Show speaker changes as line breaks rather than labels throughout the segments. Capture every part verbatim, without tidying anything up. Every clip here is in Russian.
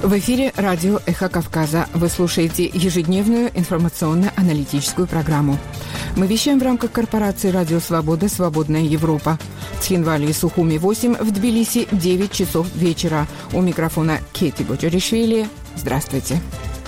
В эфире радио «Эхо Кавказа». Вы слушаете ежедневную информационно-аналитическую программу. Мы вещаем в рамках корпорации «Радио Свобода. Свободная Европа». В Цхинвале и Сухуми восемь, в Тбилиси девять часов вечера. У микрофона Кети Боджоришвили. Здравствуйте.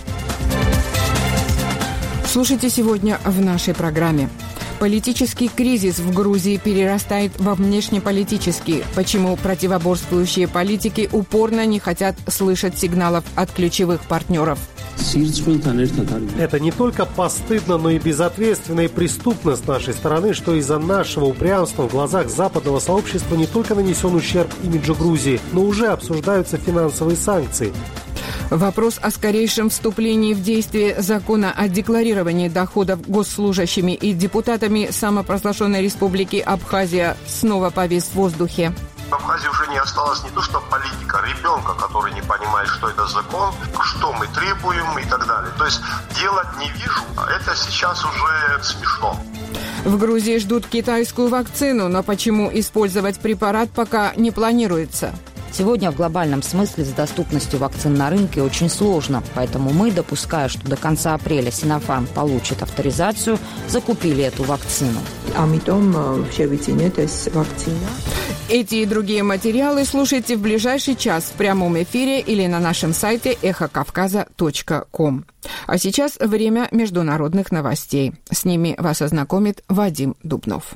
Слушайте сегодня в нашей программе. Политический кризис в Грузии перерастает во внешнеполитический. Почему противоборствующие политики упорно не хотят слышать сигналов от ключевых партнеров?
Это не только постыдно, но и безответственно и преступно с нашей стороны, что из-за нашего упрямства в глазах западного сообщества не только нанесен ущерб имиджу Грузии, но уже обсуждаются финансовые санкции.
Вопрос о скорейшем вступлении в действие закона о декларировании доходов госслужащими и депутатами самопровозглашенной республики Абхазия снова повис в воздухе.
В Абхазии уже не осталось не то что политика, ребенка, который не понимает, что это закон, что мы требуем и так далее. То есть делать не вижу, это сейчас уже смешно.
В Грузии ждут китайскую вакцину, но почему использовать препарат пока не планируется?
Сегодня в глобальном смысле с доступностью вакцин на рынке очень сложно, поэтому мы, допуская, что до конца апреля Синофарм получит авторизацию, закупили эту вакцину.
Эти и другие материалы слушайте в ближайший час в прямом эфире или на нашем сайте эхо кавказа точка ком. А сейчас время международных новостей. С ними вас ознакомит Вадим Дубнов.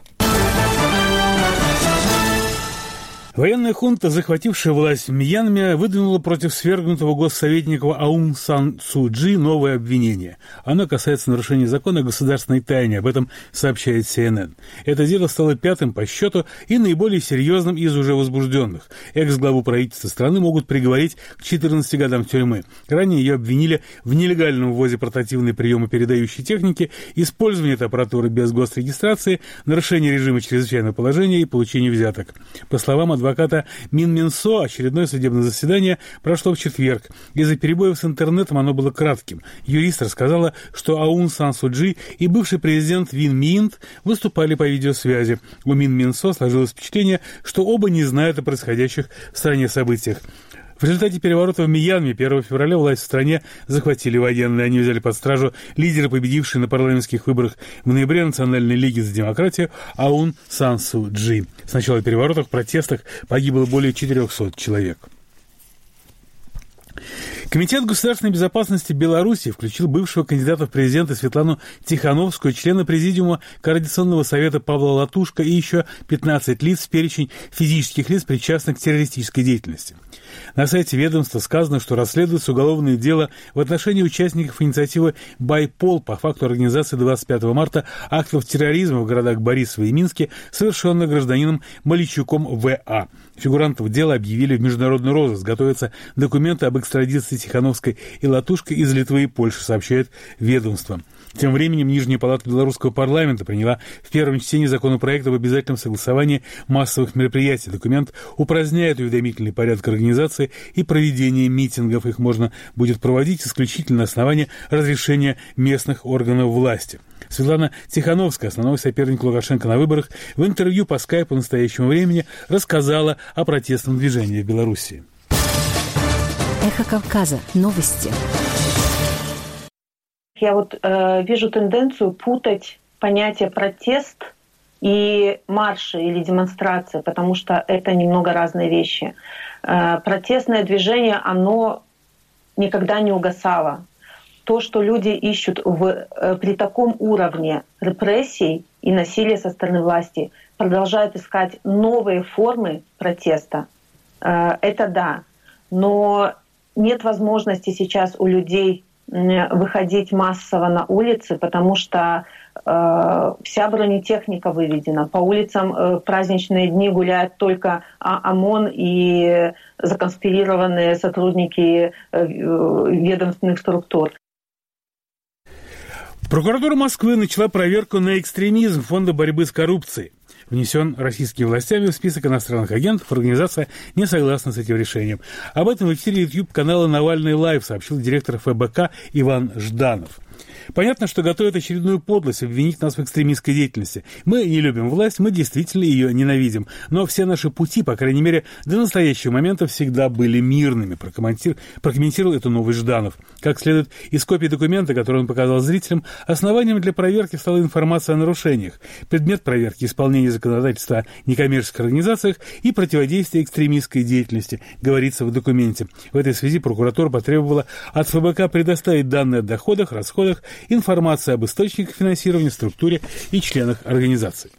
Военная хунта, захватившая власть в Мьянме, выдвинула против свергнутого госсоветника Аун Сан Су Чжи новое обвинение. Оно касается нарушения закона о государственной тайне, об этом сообщает Си Эн Эн. Это дело стало пятым по счету и наиболее серьезным из уже возбужденных. Экс-главу правительства страны могут приговорить к четырнадцати годам тюрьмы. Ранее ее обвинили в нелегальном ввозе портативной приемо-передающей техники, использовании этой аппаратуры без госрегистрации, нарушении режима чрезвычайного положения и получении взяток. По словам адвоката Мин Мин Со, очередное судебное заседание прошло в четверг. Из-за перебоев с интернетом оно было кратким. Юрист рассказала, что Аун Сан Су Чжи и бывший президент Вин Минт выступали по видеосвязи. У Мин Мин Со сложилось впечатление, что оба не знают о происходящих в стране событиях. В результате переворота в Мьянме первого февраля власть в стране захватили военные. Они взяли под стражу лидера, победившей на парламентских выборах в ноябре Национальной лиги за демократию Аун Сан Су Чжи. С начала переворота в протестах погибло более четырехсот человек. Комитет государственной безопасности Беларуси включил бывшего кандидата в президенты Светлану Тихановскую, члена президиума Координационного совета Павла Латушко и еще пятнадцать лиц в перечень физических лиц, причастных к террористической деятельности. На сайте ведомства сказано, что расследуется уголовное дело в отношении участников инициативы «Байпол» по факту организации двадцать пятого марта актов терроризма в городах Борисово и Минске, совершенных гражданином Маличуком В А. Фигурантов дела объявили в международный розыск. Готовятся документы об экстрадиции Тихановской и Латушко из Литвы и Польши, сообщает ведомство. Тем временем Нижняя палата белорусского парламента приняла в первом чтении законопроект об обязательном согласовании массовых мероприятий. Документ упраздняет уведомительный порядок организации и проведения митингов. Их можно будет проводить исключительно на основании разрешения местных органов власти. Светлана Тихановская, основной соперник Лукашенко на выборах, в интервью по скайпу «Настоящему времени» рассказала о протестном движении в Белоруссии.
Эхо Кавказа. Новости.
Я вот э, вижу тенденцию путать понятие протест и марши или демонстрации, потому что это немного разные вещи. Э, протестное движение, оно никогда не угасало. То, что люди ищут в, э, при таком уровне репрессий и насилия со стороны власти, продолжают искать новые формы протеста. Э, это да, но нет возможности сейчас у людей выходить массово на улицы, потому что э, вся бронетехника выведена. По улицам э, в праздничные дни гуляют только ОМОН и законспирированные сотрудники э, ведомственных структур.
Прокуратура Москвы начала проверку на экстремизм Фонда борьбы с коррупцией. Внесен российскими властями в список иностранных агентов, организация не согласна с этим решением. Об этом в эфире YouTube-канала «Навальный Лайв» сообщил директор эф бэ ка Иван Жданов. Понятно, что готовят очередную подлость обвинить нас в экстремистской деятельности. Мы не любим власть, мы действительно ее ненавидим. Но все наши пути, по крайней мере, до настоящего момента всегда были мирными, прокомментировал, прокомментировал эту новость Жданов. Как следует из копий документа, который он показал зрителям, основанием для проверки стала информация о нарушениях. Предмет проверки – исполнение законодательства о некоммерческих организациях и противодействие экстремистской деятельности, говорится в документе. В этой связи прокуратура потребовала от ФБК предоставить данные о доходах, расходах, информацию об источниках финансирования, структуре и членах организации.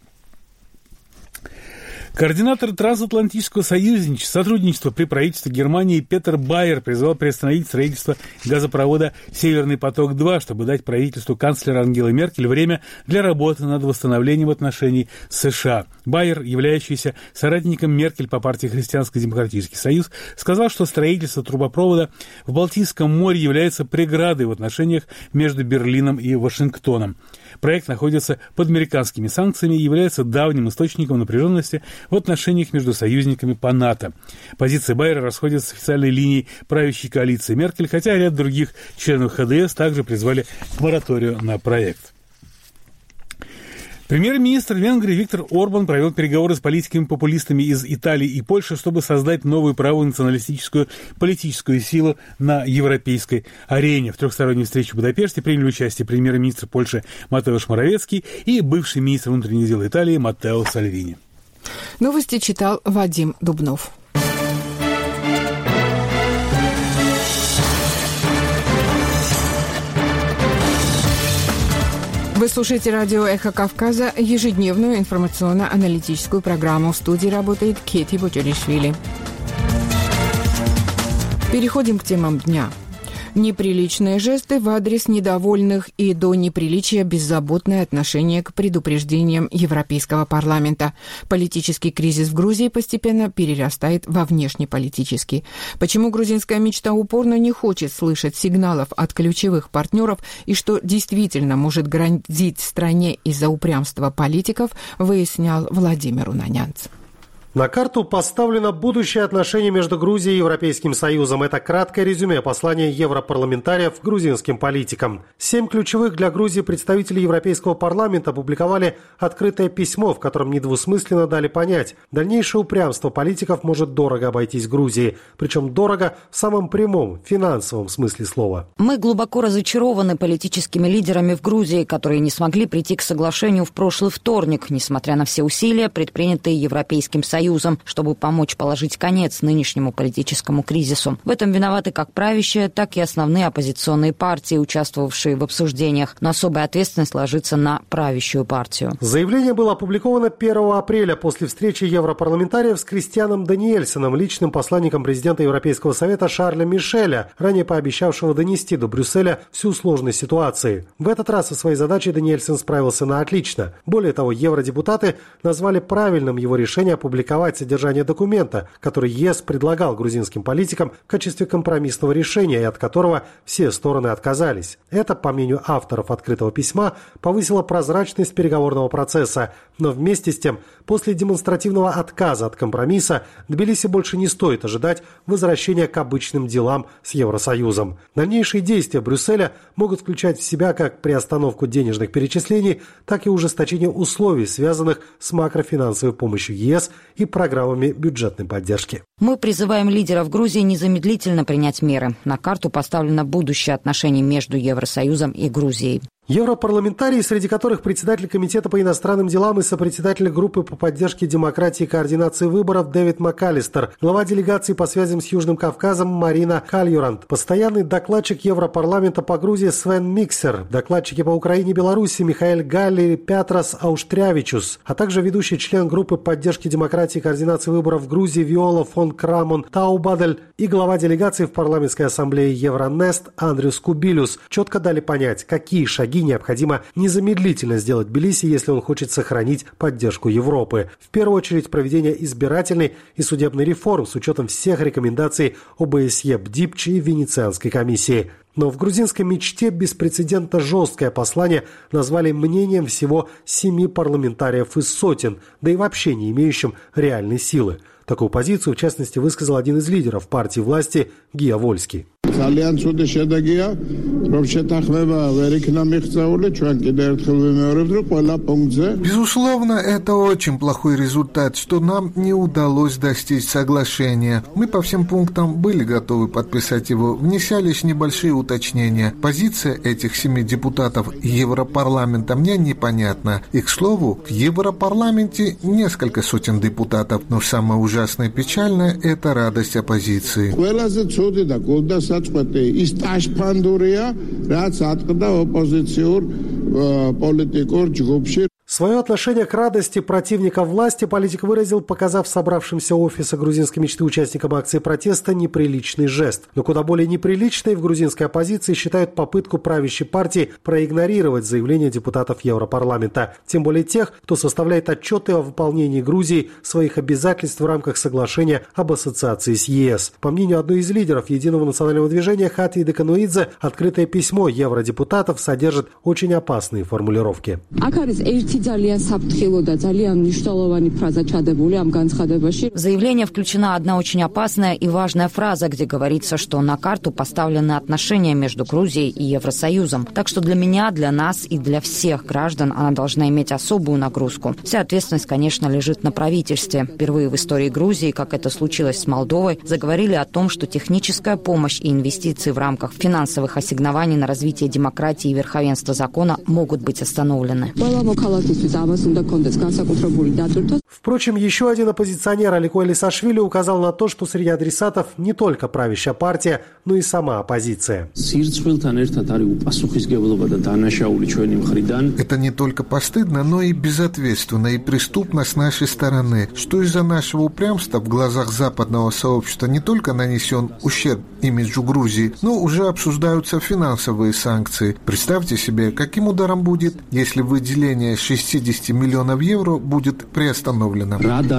Координатор трансатлантического союзничества, сотрудничества при правительстве Германии Петер Байер призвал приостановить строительство газопровода «Северный поток-два», чтобы дать правительству канцлера Ангелы Меркель время для работы над восстановлением отношений с США. Байер, являющийся соратником Меркель по партии Христианско-демократический союз, сказал, что строительство трубопровода в Балтийском море является преградой в отношениях между Берлином и Вашингтоном. Проект находится под американскими санкциями и является давним источником напряженности в отношениях между союзниками по НАТО. Позиция Байера расходится с официальной линией правящей коалиции Меркель, хотя ряд других членов ХДС также призвали к мораторию на проект. Премьер-министр Венгрии Виктор Орбан провел переговоры с политиками-популистами из Италии и Польши, чтобы создать новую правую националистическую политическую силу на европейской арене. В трехсторонней встрече в Будапеште приняли участие премьер-министр Польши Матеуш Моровецкий и бывший министр внутренних дел Италии Маттео Сальвини.
Новости читал Вадим Дубнов. Вы слушаете радио «Эхо Кавказа», ежедневную информационно-аналитическую программу. В студии работает Кети Боджелишвили. Переходим к темам дня. Неприличные жесты в адрес недовольных и до неприличия беззаботное отношение к предупреждениям Европейского парламента. Политический кризис в Грузии постепенно перерастает во внешнеполитический. Почему грузинская мечта упорно не хочет слышать сигналов от ключевых партнеров и что действительно может грозить стране из-за упрямства политиков, выяснял Владимир Унанянц.
На карту поставлено будущее отношение между Грузией и Европейским Союзом. Это краткое резюме послания европарламентариев грузинским политикам. Семь ключевых для Грузии представителей Европейского парламента опубликовали открытое письмо, в котором недвусмысленно дали понять, дальнейшее упрямство политиков может дорого обойтись Грузии. Причем дорого в самом прямом, финансовом смысле слова.
Мы глубоко разочарованы политическими лидерами в Грузии, которые не смогли прийти к соглашению в прошлый вторник, несмотря на все усилия, предпринятые Европейским Союзом. Союзом, чтобы помочь положить конец нынешнему политическому кризису. В этом виноваты как правящие, так и основные оппозиционные партии, участвовавшие в обсуждениях, но особая ответственность ложится на правящую партию.
Заявление было опубликовано первого апреля после встречи европарламентариев с Кристианом Даниэльсоном, личным посланником президента Европейского совета Шарля Мишеля, ранее пообещавшего донести до Брюсселя всю сложность ситуации. В этот раз со своей задачей Даниэльсон справился на отлично. Более того, евродепутаты назвали правильным его решение опубликовать содержание документа, который ЕС предлагал грузинским политикам в качестве компромиссного решения и от которого все стороны отказались. Это, по мнению авторов открытого письма, повысило прозрачность переговорного процесса, но вместе с тем, после демонстративного отказа от компромисса, Тбилиси больше не стоит ожидать возвращения к обычным делам с Евросоюзом. Дальнейшие действия Брюсселя могут включать в себя как приостановку денежных перечислений, так и ужесточение условий, связанных с макрофинансовой помощью ЕС и программами бюджетной поддержки.
Мы призываем лидеров Грузии незамедлительно принять меры. На карту поставлено будущее отношений между Евросоюзом и Грузией.
Европарламентарии, среди которых председатель Комитета по иностранным делам и сопредседатель группы по поддержке демократии и координации выборов Дэвид МакАлистер, глава делегации по связям с Южным Кавказом Марина Кальюрант, постоянный докладчик Европарламента по Грузии Свен Миксер, докладчики по Украине и Беларуси Михаэль Галли и Петрос Ауштрявичус, а также ведущий член группы поддержки демократии и координации выборов в Грузии Виола фон Крамон Таубадель и глава делегации в парламентской ассамблее Евронест Андрюс Кубилюс четко дали понять, какие шаги необходимо незамедлительно сделать Тбилиси, если он хочет сохранить поддержку Европы. В первую очередь проведение избирательной и судебной реформ с учетом всех рекомендаций ОБСЕ, БДИПЧ и Венецианской комиссии. Но в грузинской мечте беспрецедентно жесткое послание назвали мнением всего семи парламентариев из сотен, да и вообще не имеющим реальной силы. Такую позицию, в частности, высказал один из лидеров партии власти Гия Вольский.
ძალიან ცუდი შედეგია, რომ შეთანხმება ვერ იქნა მიღწეული, ჩვენ კიდევ ერთხელ ვიმეორებთ, რომ ყველა პუნქტზე.
Безусловно, это очень плохой результат, что нам не удалось достичь соглашения. Мы по всем пунктам были готовы подписать его, внеся лишь небольшие уточнения. Позиция этих семи депутатов Европарламента мне непонятна. И, к слову, в Европарламенте несколько сотен депутатов, но самое ужасное и печальное – это радость оппозиции.
Свое отношение к радости противников власти политик выразил, показав собравшимся офиса грузинской мечты участникам акции протеста неприличный жест. Но куда более неприличной в грузинской оппозиции считают попытку правящей партии проигнорировать заявления депутатов Европарламента. Тем более тех, кто составляет отчеты о выполнении Грузии своих обязательств в рамках соглашения об ассоциации с ЕС. По мнению одной из лидеров Единого национального движения Хати Декануидзе, открытое письмо евродепутатов содержит очень опасные формулировки.
В заявление включена одна очень опасная и важная фраза, где говорится, что на карту поставлены отношения между Грузией и Евросоюзом. Так что для меня, для нас и для всех граждан она должна иметь особую нагрузку. Вся ответственность, конечно, лежит на правительстве. Впервые в истории Грузии, как это случилось с Молдовой, заговорили о том, что техническая помощь и инвестиции в рамках финансовых ассигнований на развитие демократии и верховенства закона могут быть остановлены.
Впрочем, еще один оппозиционер Алико Элисашвили указал на то, что среди адресатов не только правящая партия, но и сама оппозиция.
Это не только постыдно, но и безответственно и преступно с нашей стороны, что из-за нашего упрямства в глазах западного сообщества не только нанесен ущерб имиджу Грузии, но уже обсуждаются финансовые санкции. Представьте себе, каким ударом будет, если выделение шестьдесят миллионов евро будет приостановлено.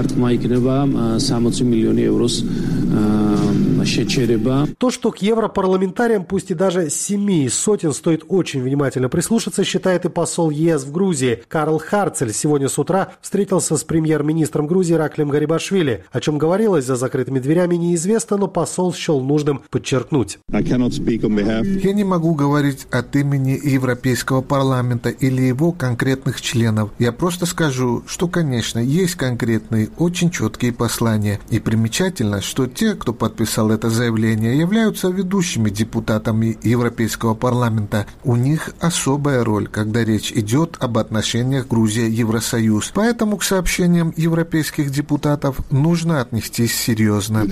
То, что к европарламентариям, пусть и даже семи из сотен, стоит очень внимательно прислушаться, считает и посол ЕС в Грузии. Карл Харцель сегодня с утра встретился с премьер-министром Грузии Ираклием Гарибашвили. О чем говорилось за закрытыми дверями, неизвестно, но посол счел нужным подчеркнуть.
Я не могу говорить от имени Европейского парламента или его конкретных членов. Я просто скажу, что, конечно, есть конкретные, очень четкие послания. И примечательно, что те, кто подписал это заявление, являются ведущими депутатами Европейского парламента. У них особая роль, когда речь идет об отношениях Грузия-Евросоюз. Поэтому к сообщениям европейских депутатов нужно отнестись серьезно.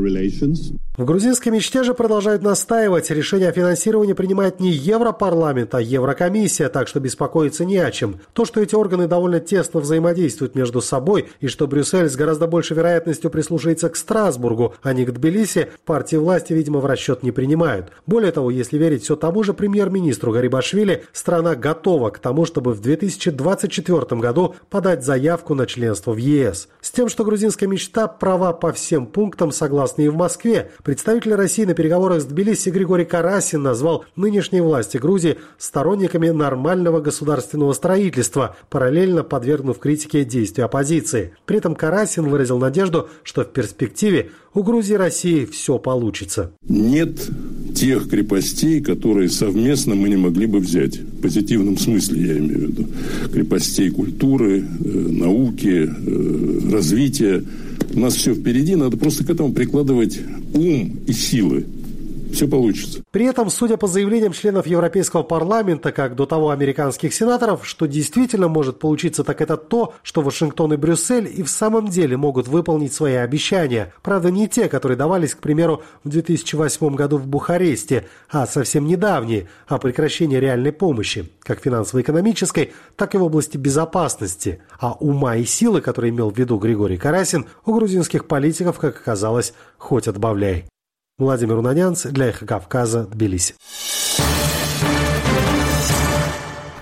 В грузинской мечте же продолжают настаивать. Решение о финансировании принимает не Европарламент, а Еврокомиссия, так что беспокоиться не о чем. То, что эти органы довольно тесно взаимодействуют между собой и что Брюссель с гораздо большей вероятностью прислушается к Страсбургу, а не к Тбилиси, партии власти, видимо, в расчет не принимают. Более того, если верить все тому же премьер-министру Гарибашвили, страна готова к тому, чтобы в две тысячи двадцать четвёртом году подать заявку на членство в ЕС. С тем, что грузинская мечта права по всем пунктам согласны и в Москве. Представитель России на переговорах с Тбилиси Григорий Карасин назвал нынешние власти Грузии сторонниками нормального государственного строительства, параллельно подвергнув критике действия оппозиции. При этом Карасин выразил надежду, что в перспективе у Грузии и России все получится.
Нет тех крепостей, которые совместно мы не могли бы взять. В позитивном смысле я имею в виду. Крепостей культуры, науки, развития. У нас все впереди, надо просто к этому прикладывать ум и силы. Все получится.
При этом, судя по заявлениям членов Европейского парламента, как до того американских сенаторов, что действительно может получиться, так это то, что Вашингтон и Брюссель и в самом деле могут выполнить свои обещания. Правда, не те, которые давались, к примеру, в две тысячи восьмом году в Бухаресте, а совсем недавние, о прекращении реальной помощи, как финансово-экономической, так и в области безопасности. А ума и силы, которые имел в виду Григорий Карасин, у грузинских политиков, как оказалось, хоть отбавляй. Владимир Унанянц для Эхо Кавказа, Тбилиси.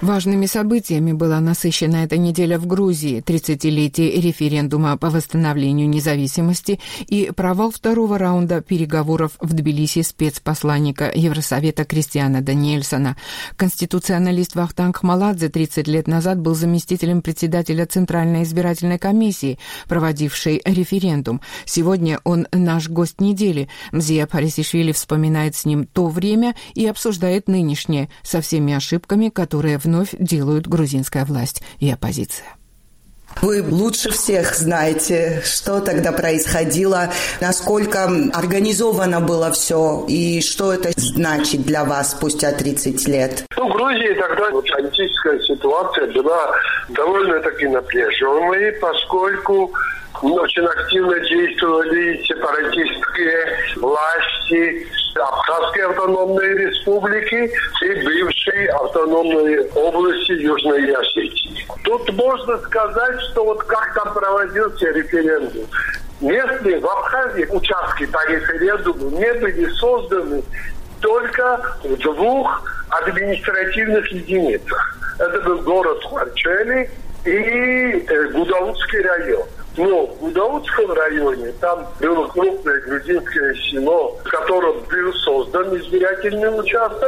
Важными событиями была насыщена эта неделя в Грузии, тридцатилетие референдума по восстановлению независимости и провал второго раунда переговоров в Тбилиси спецпосланника Евросовета Кристиана Даниэльсона. Конституционалист Вахтанг Маладзе тридцать лет назад был заместителем председателя Центральной избирательной комиссии, проводившей референдум. Сегодня он наш гость недели. Мзия Парисишвили вспоминает с ним то время и обсуждает нынешнее со всеми ошибками, которые вновь делают грузинская власть и оппозиция.
Вы лучше всех знаете, что тогда происходило, насколько организовано было все и что это значит для вас спустя тридцать лет.
Ну, в Грузии тогда вот, политическая ситуация была довольно-таки напряженной, поскольку очень активно действовали сепаратистские власти Абхазской автономной республики и бывшей автономной области Южной Осетии. Тут можно сказать, что вот как там проводился референдум. Местные в Абхазии участки по референдуму не были созданы только в двух административных единицах. Это был город Хуарчели и э, Гудаутский район. Но в Гудаутском районе там было крупное грузинское село, в котором был создан избирательный участок,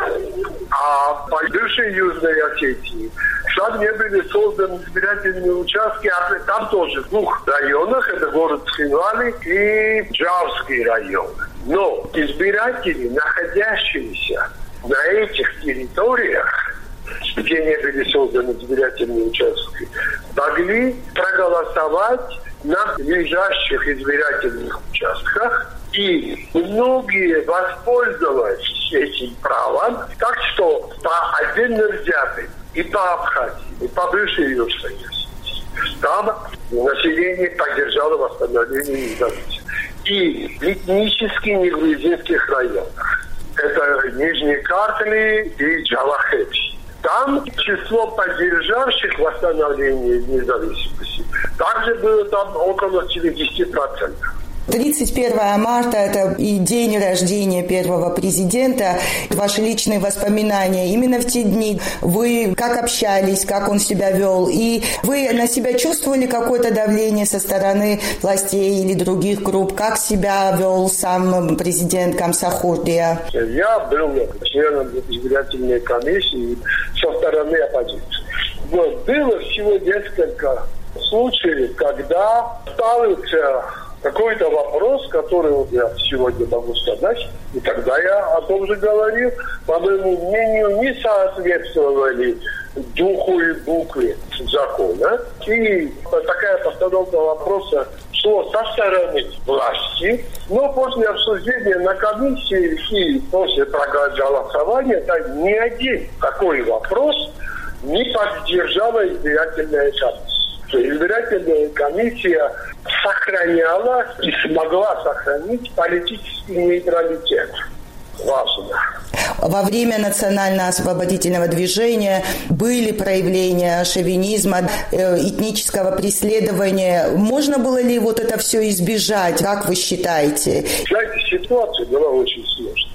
а по бывшей Южной Осетии там не были созданы избирательные участки, а там тоже в двух районах, это город Схинвали и Джавский район. Но избиратели, находящиеся на этих территориях, где не были созданы избирательные участки, могли проголосовать на лежащих избирательных участках, и многие воспользовались этим правом, так что по отдельно взятым и по Абхазии, и по бывшей Южной Осетии там население поддержало восстановление независимости. И в этнически негрузинских районах, это Нижние Картли и Джалахети, там число поддержавших восстановление независимости также было там около семьдесят процентов.
тридцать первого марта – это и день рождения первого президента. Ваши личные воспоминания именно в те дни. Вы как общались, как он себя вел? И вы на себя чувствовали какое-то давление со стороны властей или других групп? Как себя вел сам президент Камсахурдия?
Я был членом избирательной комиссии со стороны оппозиции. Вот. Было всего несколько случаев, когда ставился какой-то вопрос, который вот я сегодня могу сказать, и тогда я о том же говорил, по моему мнению, не соответствовали духу и букве закона. И такая постановка вопроса шло со стороны власти, но после обсуждения на комиссии и после голосования там ни один такой вопрос не поддержала избирательная комиссия. Избирательная комиссия сохраняла и смогла сохранить политический нейтралитет. Важно.
Во время национально-освободительного движения были проявления шовинизма, этнического преследования. Можно было ли вот это все избежать? Как вы считаете?
Знаете, ситуация была очень сложной.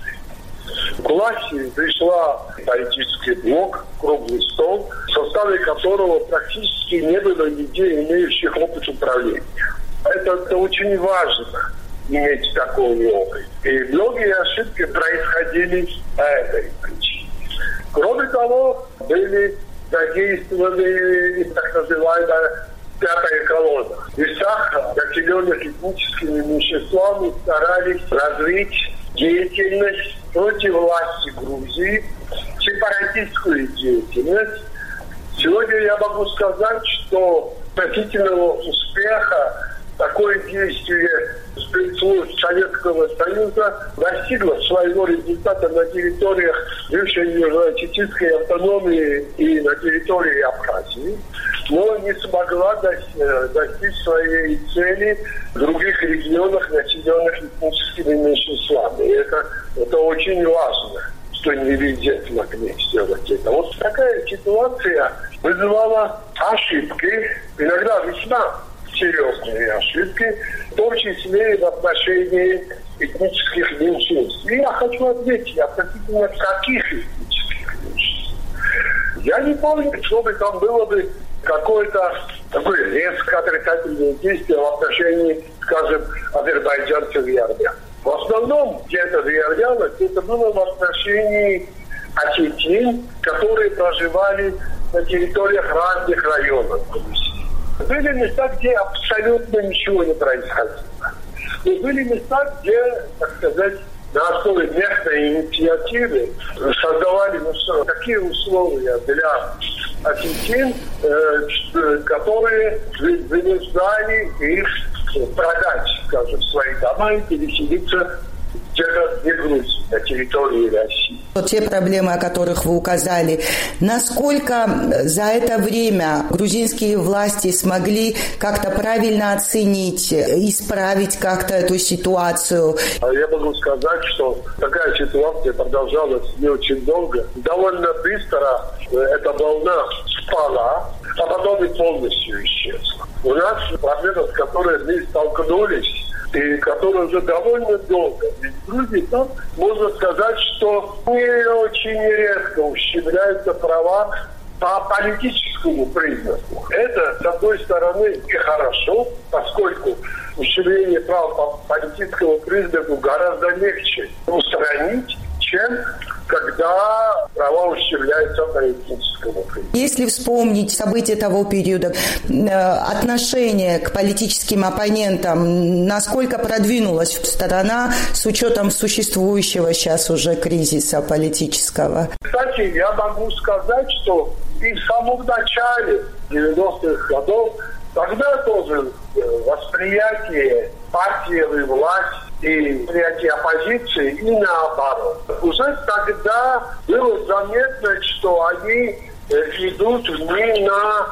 К власти пришла политический блок, круглый стол, в составе которого практически не было людей, имеющих опыт управления. Это, это очень важно, иметь такой опыт. И многие ошибки происходили по этой причине. Кроме того, были задействованы так называемая пятая колонна. В местах, населенных этническими меньшинствами, старались развить деятельность против власти Грузии, сепаратистскую деятельность. Сегодня я могу сказать, что относительного успеха такое действие спецслужб Советского Союза достигло своего результата на территориях бывшей Южно-Осетинской автономии и на территории Абхазии, но не смогла достичь своей цели в других регионах, населенных этническими меньшинствами. И это, это очень важно, что не везде смогли сделать это. Вот такая ситуация вызывала ошибки, иногда весьма серьезные ошибки, в том числе и в отношении этнических меньшинств. И я хочу ответить, относительно каких этнических меньшинств. Я не помню, чтобы там было бы какое-то такое резко отрицательное действие в отношении, скажем, азербайджанцев и армян. В основном, где это выявлялось, это было в отношении осетин, которые проживали на территориях разных районов Грузии. Были места, где абсолютно ничего не происходило. И были места, где, так сказать, на основе местной инициативы создавали ну, такие условия для осетин, э, которые вынуждали их продать, скажем, свои дома и переселиться где-то в Грузии, на территории России.
Те проблемы, о которых вы указали, насколько за это время грузинские власти смогли как-то правильно оценить, исправить как-то эту ситуацию?
Я могу сказать, что такая ситуация продолжалась не очень долго. Довольно быстро эта волна спала, а потом и полностью исчезла. У нас проблема, с которой мы столкнулись, и которые уже довольно долго. Ведь в Грузии там можно сказать, что не очень редко ущемляются права по политическому признаку. Это, с одной стороны, и хорошо, поскольку ущемление прав по политическому признаку гораздо легче устранить, чем когда права ущемляются политическому признаку.
Если вспомнить события того периода, отношение к политическим оппонентам, насколько продвинулась страна с учетом существующего сейчас уже кризиса политического?
Кстати, я могу сказать, что и в самом начале девяностых годов тогда тоже восприятие партии власти и восприятие оппозиции и наоборот. Уже тогда было заметно, что они идут не на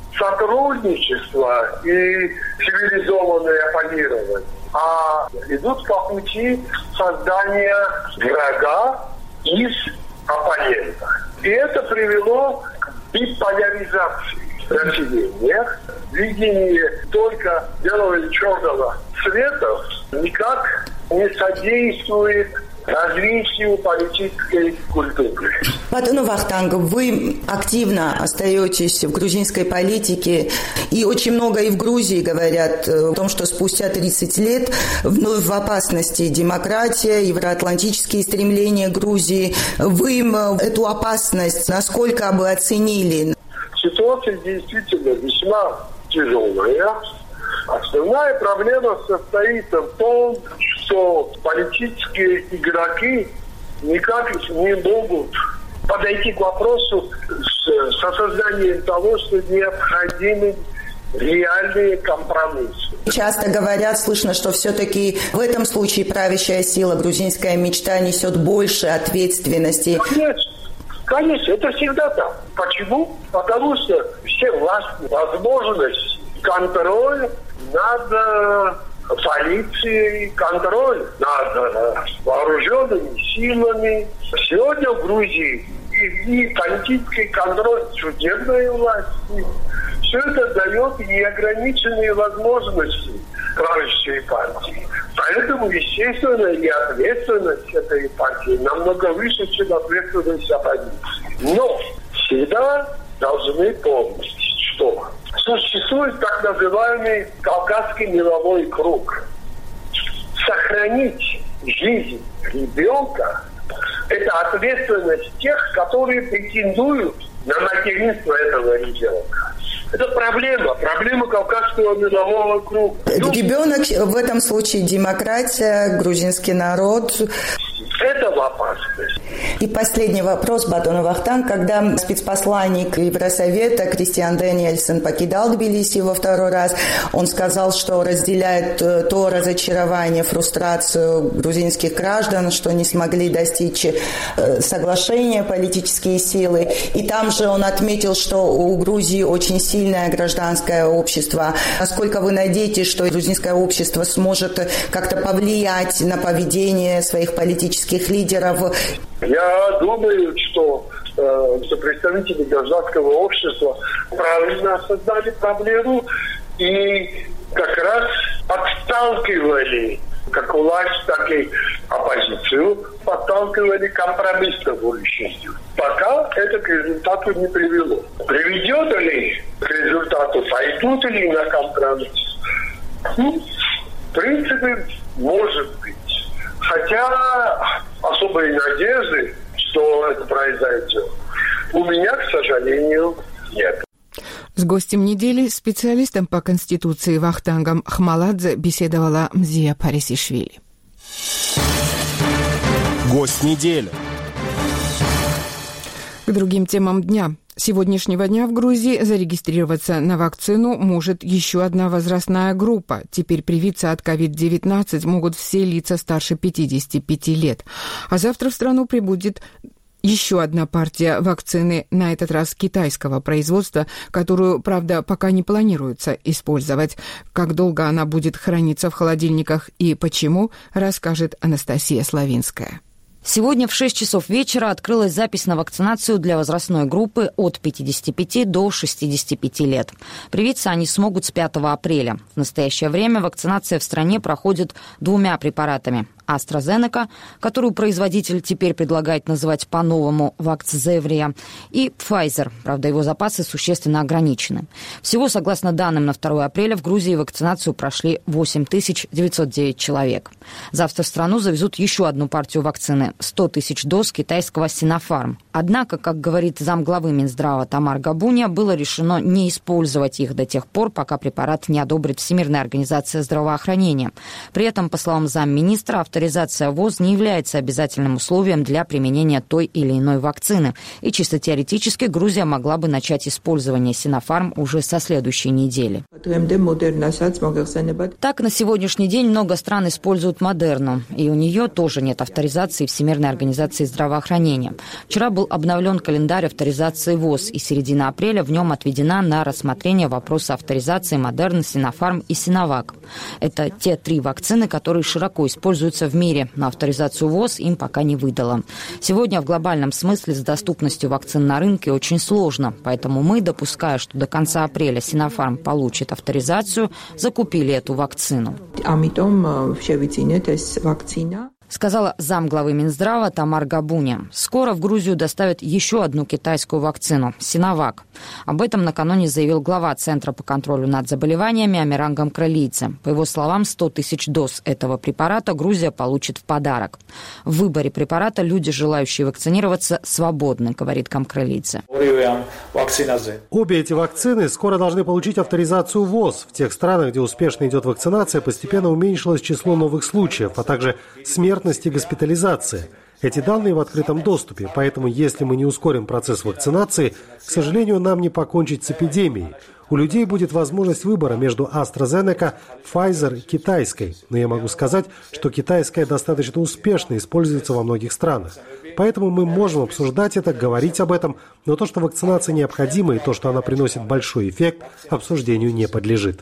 сотрудничество и цивилизованное оппонирование, а идут по пути создания врага из оппонента. И это привело к биполяризации населения. Видение только белого и черного цветов никак не содействует развитию политической культуры.
Батону Вахтанг, вы активно остаетесь в грузинской политике, и очень много и в Грузии говорят о том, что спустя тридцать лет вновь в опасности демократия, евроатлантические стремления Грузии. Вы эту опасность насколько бы оценили?
Ситуация действительно весьма тяжелая. Основная проблема состоит в том, что политические игроки никак не могут подойти к вопросу с, с осознанием того, что необходимы реальные компромиссы.
Часто говорят, слышно, что все-таки в этом случае правящая сила, грузинская мечта, несет больше ответственности.
Конечно, конечно, это всегда так. Почему? Потому что все власти, возможность, контроль над полицией, контроль над вооруженными силами. Сегодня в Грузии и, и политический контроль судебной власти. Все это дает неограниченные возможности правящей партии. Поэтому, естественно, и ответственность этой партии намного выше, чем ответственность оппозиции. Но всегда должны помнить, что существует так называемый Кавказский мировой круг. Сохранить жизнь ребенка – это ответственность тех, которые претендуют на материнство этого ребенка. Это проблема, проблема Кавказского мирового круга.
Ребенок в этом случае демократия, грузинский народ.
Это в опасности.
И последний вопрос, Батону Вахтанг. Когда спецпосланник Евросовета Кристиан Дэниельсон покидал Тбилиси во второй раз, он сказал, что разделяет то разочарование, фрустрацию грузинских граждан, что не смогли достичь соглашения политические силы. И там же он отметил, что у Грузии очень сильное гражданское общество. Насколько вы надеетесь, что грузинское общество сможет как-то повлиять на поведение своих политических лидеров?
Я думаю, что, э, что представители гражданского общества правильно осознали проблему и как раз подталкивали как власть, так и оппозицию, подталкивали к компромиссному решению. Пока это к результату не привело. Приведет ли к результату, пойдут ли на компромисс? Ну, в принципе, может быть. Хотя особой надежды, что это произойдет, у меня, к сожалению, нет.
С гостем недели, специалистом по Конституции Вахтангом Хмаладзе, беседовала Мзия Парисишвили.
Гость недели.
К другим темам дня. С сегодняшнего дня в Грузии зарегистрироваться на вакцину может еще одна возрастная группа. Теперь привиться от ковид девятнадцать могут все лица старше пятидесяти пяти лет. А завтра в страну прибудет еще одна партия вакцины, на этот раз китайского производства, которую, правда, пока не планируется использовать. Как долго она будет храниться в холодильниках и почему, расскажет Анастасия Славинская.
Сегодня в шесть часов вечера открылась запись на вакцинацию для возрастной группы от пятидесяти пяти до шестидесяти пяти лет. Привиться они смогут с пятого апреля. В настоящее время вакцинация в стране проходит двумя препаратами. AstraZeneca, которую производитель теперь предлагает называть по-новому Vaxzevria, и Pfizer, правда, его запасы существенно ограничены. Всего, согласно данным на второе апреля, в Грузии вакцинацию прошли восемь тысяч девятьсот девять человек. Завтра в страну завезут еще одну партию вакцины – сто тысяч доз китайского Sinopharm. Однако, как говорит замглавы Минздрава Тамар Габуния, было решено не использовать их до тех пор, пока препарат не одобрит Всемирная организация здравоохранения. При этом, по словам замминистра, авторизация ВОЗ не является обязательным условием для применения той или иной вакцины. И чисто теоретически Грузия могла бы начать использование Sinopharm уже со следующей недели. Так, на сегодняшний день много стран используют Модерну, и у нее тоже нет авторизации Всемирной организации здравоохранения. Вчера был обновлен календарь авторизации ВОЗ, и середина апреля в нем отведена на рассмотрение вопроса авторизации Модерна, Sinopharm и Sinovac. Это те три вакцины, которые широко используются в мире, но авторизацию ВОЗ им пока не выдала. Сегодня в глобальном смысле с доступностью вакцин на рынке очень сложно, поэтому мы, допуская, что до конца апреля Sinopharm получит авторизацию, закупили эту вакцину. Сказала замглавы Минздрава Тамар Габуния. Скоро в Грузию доставят еще одну китайскую вакцину – Sinovac. Об этом накануне заявил глава Центра по контролю над заболеваниями Амиран Гамкралидзе. По его словам, сто тысяч доз этого препарата Грузия получит в подарок. В выборе препарата люди, желающие вакцинироваться, свободны, говорит Гамкралидзе.
Обе эти вакцины скоро должны получить авторизацию ВОЗ. В тех странах, где успешно идет вакцинация, постепенно уменьшилось число новых случаев, а также смерть и госпитализация. Эти данные в открытом доступе, поэтому если мы не ускорим процесс вакцинации, к сожалению, нам не покончить с эпидемией. У людей будет возможность выбора между AstraZeneca, Pfizer и китайской. Но я могу сказать, что китайская достаточно успешно используется во многих странах. Поэтому мы можем обсуждать это, говорить об этом, но то, что вакцинация необходима и то, что она приносит большой эффект, обсуждению не подлежит.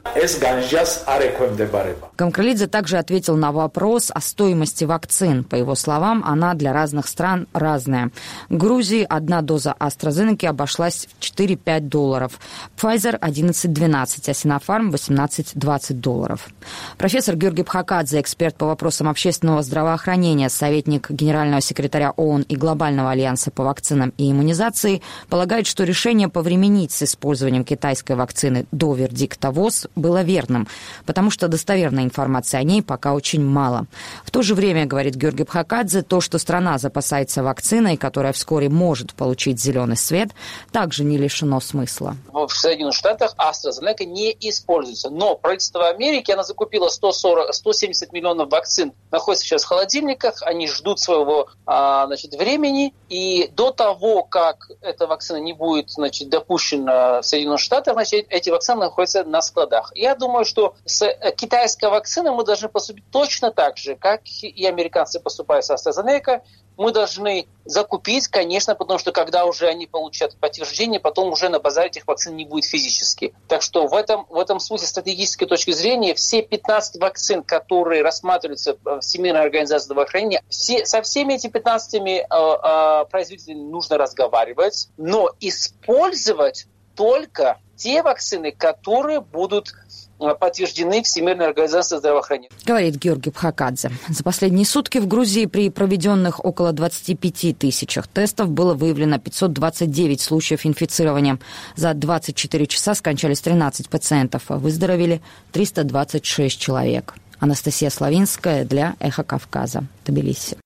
Гамкралидзе также ответил на вопрос о стоимости вакцин. По его словам, она для разных стран разная. В Грузии одна доза AstraZeneca обошлась в четыре-пять долларов. Pfizer – одиннадцать-двенадцать, а Sinopharm – восемнадцать-двадцать долларов. Профессор Георгий Бхакадзе, эксперт по вопросам общественного здравоохранения, советник генерального секретаря ООН и Глобального альянса по вакцинам и иммунизации, полагает, что решение повременить с использованием китайской вакцины до вердикта ВОЗ было верным, потому что достоверной информации о ней пока очень мало. В то же время, говорит Георгий Бхакадзе, то, что страна запасается вакциной, которая вскоре может получить зеленый свет, также не лишено смысла.
В Соединенных Штатах AstraZeneca не используется, но правительство Америки, она закупила сто сорок, сто семьдесят миллионов вакцин, находятся сейчас в холодильниках, они ждут своего значит, времени, и до того, как эта вакцина не будет значит, допущена в Соединенных Штатах, значит, эти вакцины находятся на складах. Я думаю, что с китайской вакциной мы должны поступить точно так же, как и американцы поступают с AstraZeneca. Мы должны закупить, конечно, потому что когда уже они получат подтверждение, потом уже на базаре этих вакцин не будет физически. Так что в этом, в этом смысле, с стратегической точки зрения, все пятнадцать вакцин, которые рассматриваются в Всемирной организации здравоохранения, все, со всеми этими пятнадцатью э, э, производителями нужно разговаривать, но использовать только те вакцины, которые будут подтверждены Всемирной организацией здравоохранения.
Говорит Георгий Пхакадзе. За последние сутки в Грузии при проведенных около двадцати пяти тысячах тестов было выявлено пятьсот двадцать девять случаев инфицирования. За двадцать четыре часа скончались тринадцать пациентов, а выздоровели триста двадцать шесть человек. Анастасия Славинская для «Эхо Кавказа», Тбилиси.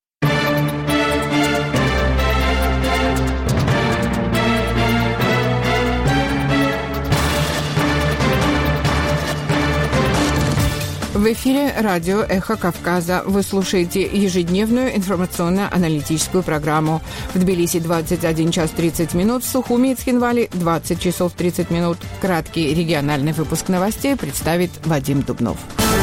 В эфире радио «Эхо Кавказа». Вы слушаете ежедневную информационно-аналитическую программу. В Тбилиси двадцать один час тридцать минут, в Сухуми и Цхинвали двадцать часов тридцать минут. Краткий региональный выпуск новостей представит Вадим Дубнов.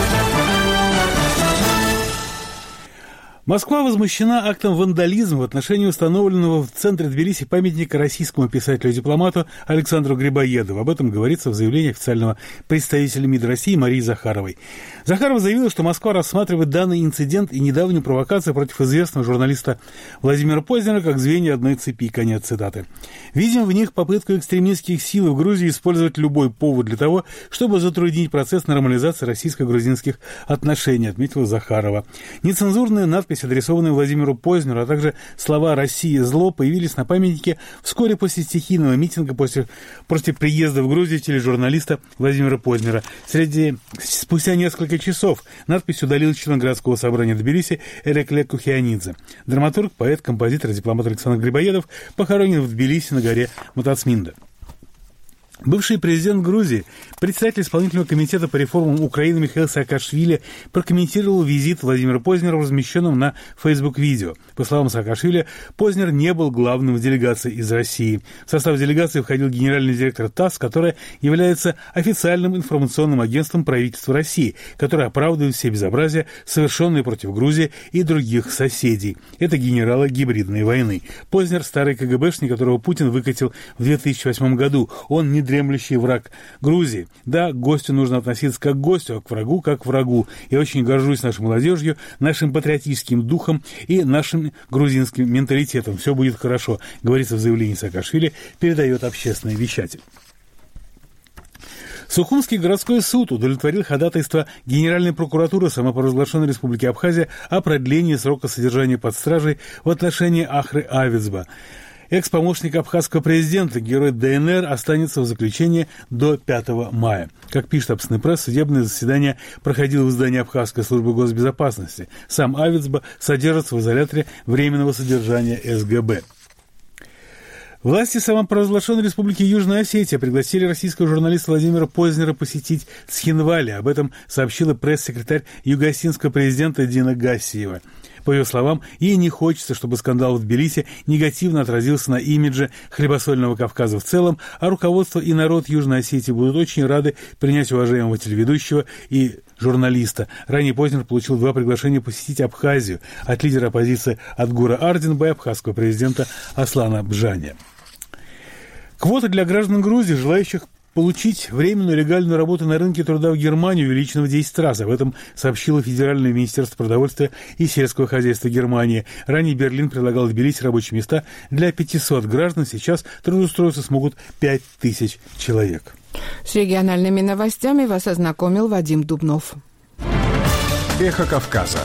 Москва возмущена актом вандализма в отношении установленного в центре Тбилиси памятника российскому писателю-дипломату Александру Грибоедову. Об этом говорится в заявлении официального представителя МИД России Марии Захаровой. Захарова заявила, что Москва рассматривает данный инцидент и недавнюю провокацию против известного журналиста Владимира Познера как звенья одной цепи. Конец цитаты. Видим в них попытку экстремистских сил в Грузии использовать любой повод для того, чтобы затруднить процесс нормализации российско-грузинских отношений, отметила Захарова. Нецензурные надписи, адресованные Владимиру Познеру, а также слова «Россия – зло» появились на памятнике вскоре после стихийного митинга после, против приезда в Грузию тележурналиста Владимира Познера. Среди, спустя несколько часов надпись удалил член городского собрания Тбилиси Эрекле Кухианидзе. Драматург, поэт, композитор, дипломат Александр Грибоедов похоронен в Тбилиси на горе Матацминда. Бывший президент Грузии, председатель исполнительного комитета по реформам Украины Михаил Саакашвили прокомментировал визит Владимира Познера в размещенном на Facebook видео. По словам Саакашвили, Познер не был главным в делегации из России. В состав делегации входил генеральный директор ТАСС, которая является официальным информационным агентством правительства России, которое оправдывает все безобразия, совершенные против Грузии и других соседей. Это генералы гибридной войны. Познер – старый КГБшник, которого Путин выкатил в две тысячи восьмом году. Он не дремлющий враг Грузии. Да, к гостю нужно относиться как к гостю, а к врагу как к врагу. Я очень горжусь нашей молодежью, нашим патриотическим духом и нашим грузинским менталитетом. Все будет хорошо, говорится в заявлении Саакашвили, передает общественный вещатель. Сухумский городской суд удовлетворил ходатайство Генеральной прокуратуры самопровозглашенной Республики Абхазия о продлении срока содержания под стражей в отношении Ахры Авицба. Экс-помощник абхазского президента, герой ДНР, останется в заключении до пятого мая. Как пишет Абсный пресс, судебное заседание проходило в здании Абхазской службы госбезопасности. Сам Авицба содержится в изоляторе временного содержания СГБ. Власти самопровозглашенной Республики Южная Осетия пригласили российского журналиста Владимира Познера посетить Цхинвали. Об этом сообщила пресс-секретарь югоосетинского президента Дина Гассиева. По ее словам, ей не хочется, чтобы скандал в Тбилиси негативно отразился на имидже хлебосольного Кавказа в целом, а руководство и народ Южной Осетии будут очень рады принять уважаемого телеведущего и журналиста. Ранее Познер получил два приглашения посетить Абхазию от лидера оппозиции Атгура Ардинбая и абхазского президента Аслана Бжаня. Квота для граждан Грузии, желающих получить временную легальную работу на рынке труда в Германии, увеличена в десять раз. Об этом сообщило Федеральное министерство продовольствия и сельского хозяйства Германии. Ранее Берлин предлагал в Тбилиси рабочие места для пятисот граждан. Сейчас трудоустроиться смогут пять тысяч человек.
С региональными новостями вас ознакомил Вадим Дубнов.
Эхо Кавказа.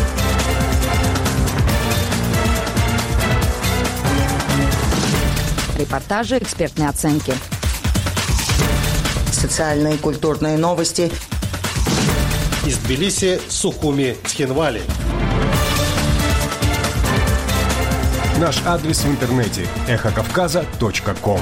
Репортажи, экспертные оценки.
Социальные и культурные новости.
Из Тбилиси, Сухуми, Цхинвали.
Наш адрес в интернете эхо кавказа точка ком.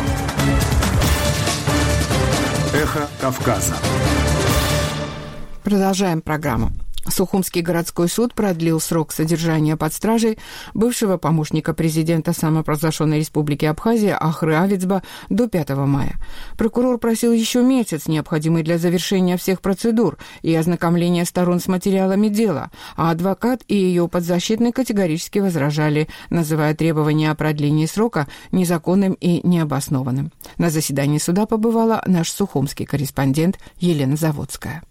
Эхо Кавказа.
Продолжаем программу. Сухумский городской суд продлил срок содержания под стражей бывшего помощника президента самопровозглашенной Республики Абхазия Ахры Авицба до пятого мая. Прокурор просил еще месяц, необходимый для завершения всех процедур и ознакомления сторон с материалами дела, а адвокат и ее подзащитный категорически возражали, называя требование о продлении срока незаконным и необоснованным. На заседании суда побывала наш сухумский корреспондент Елена Заводская.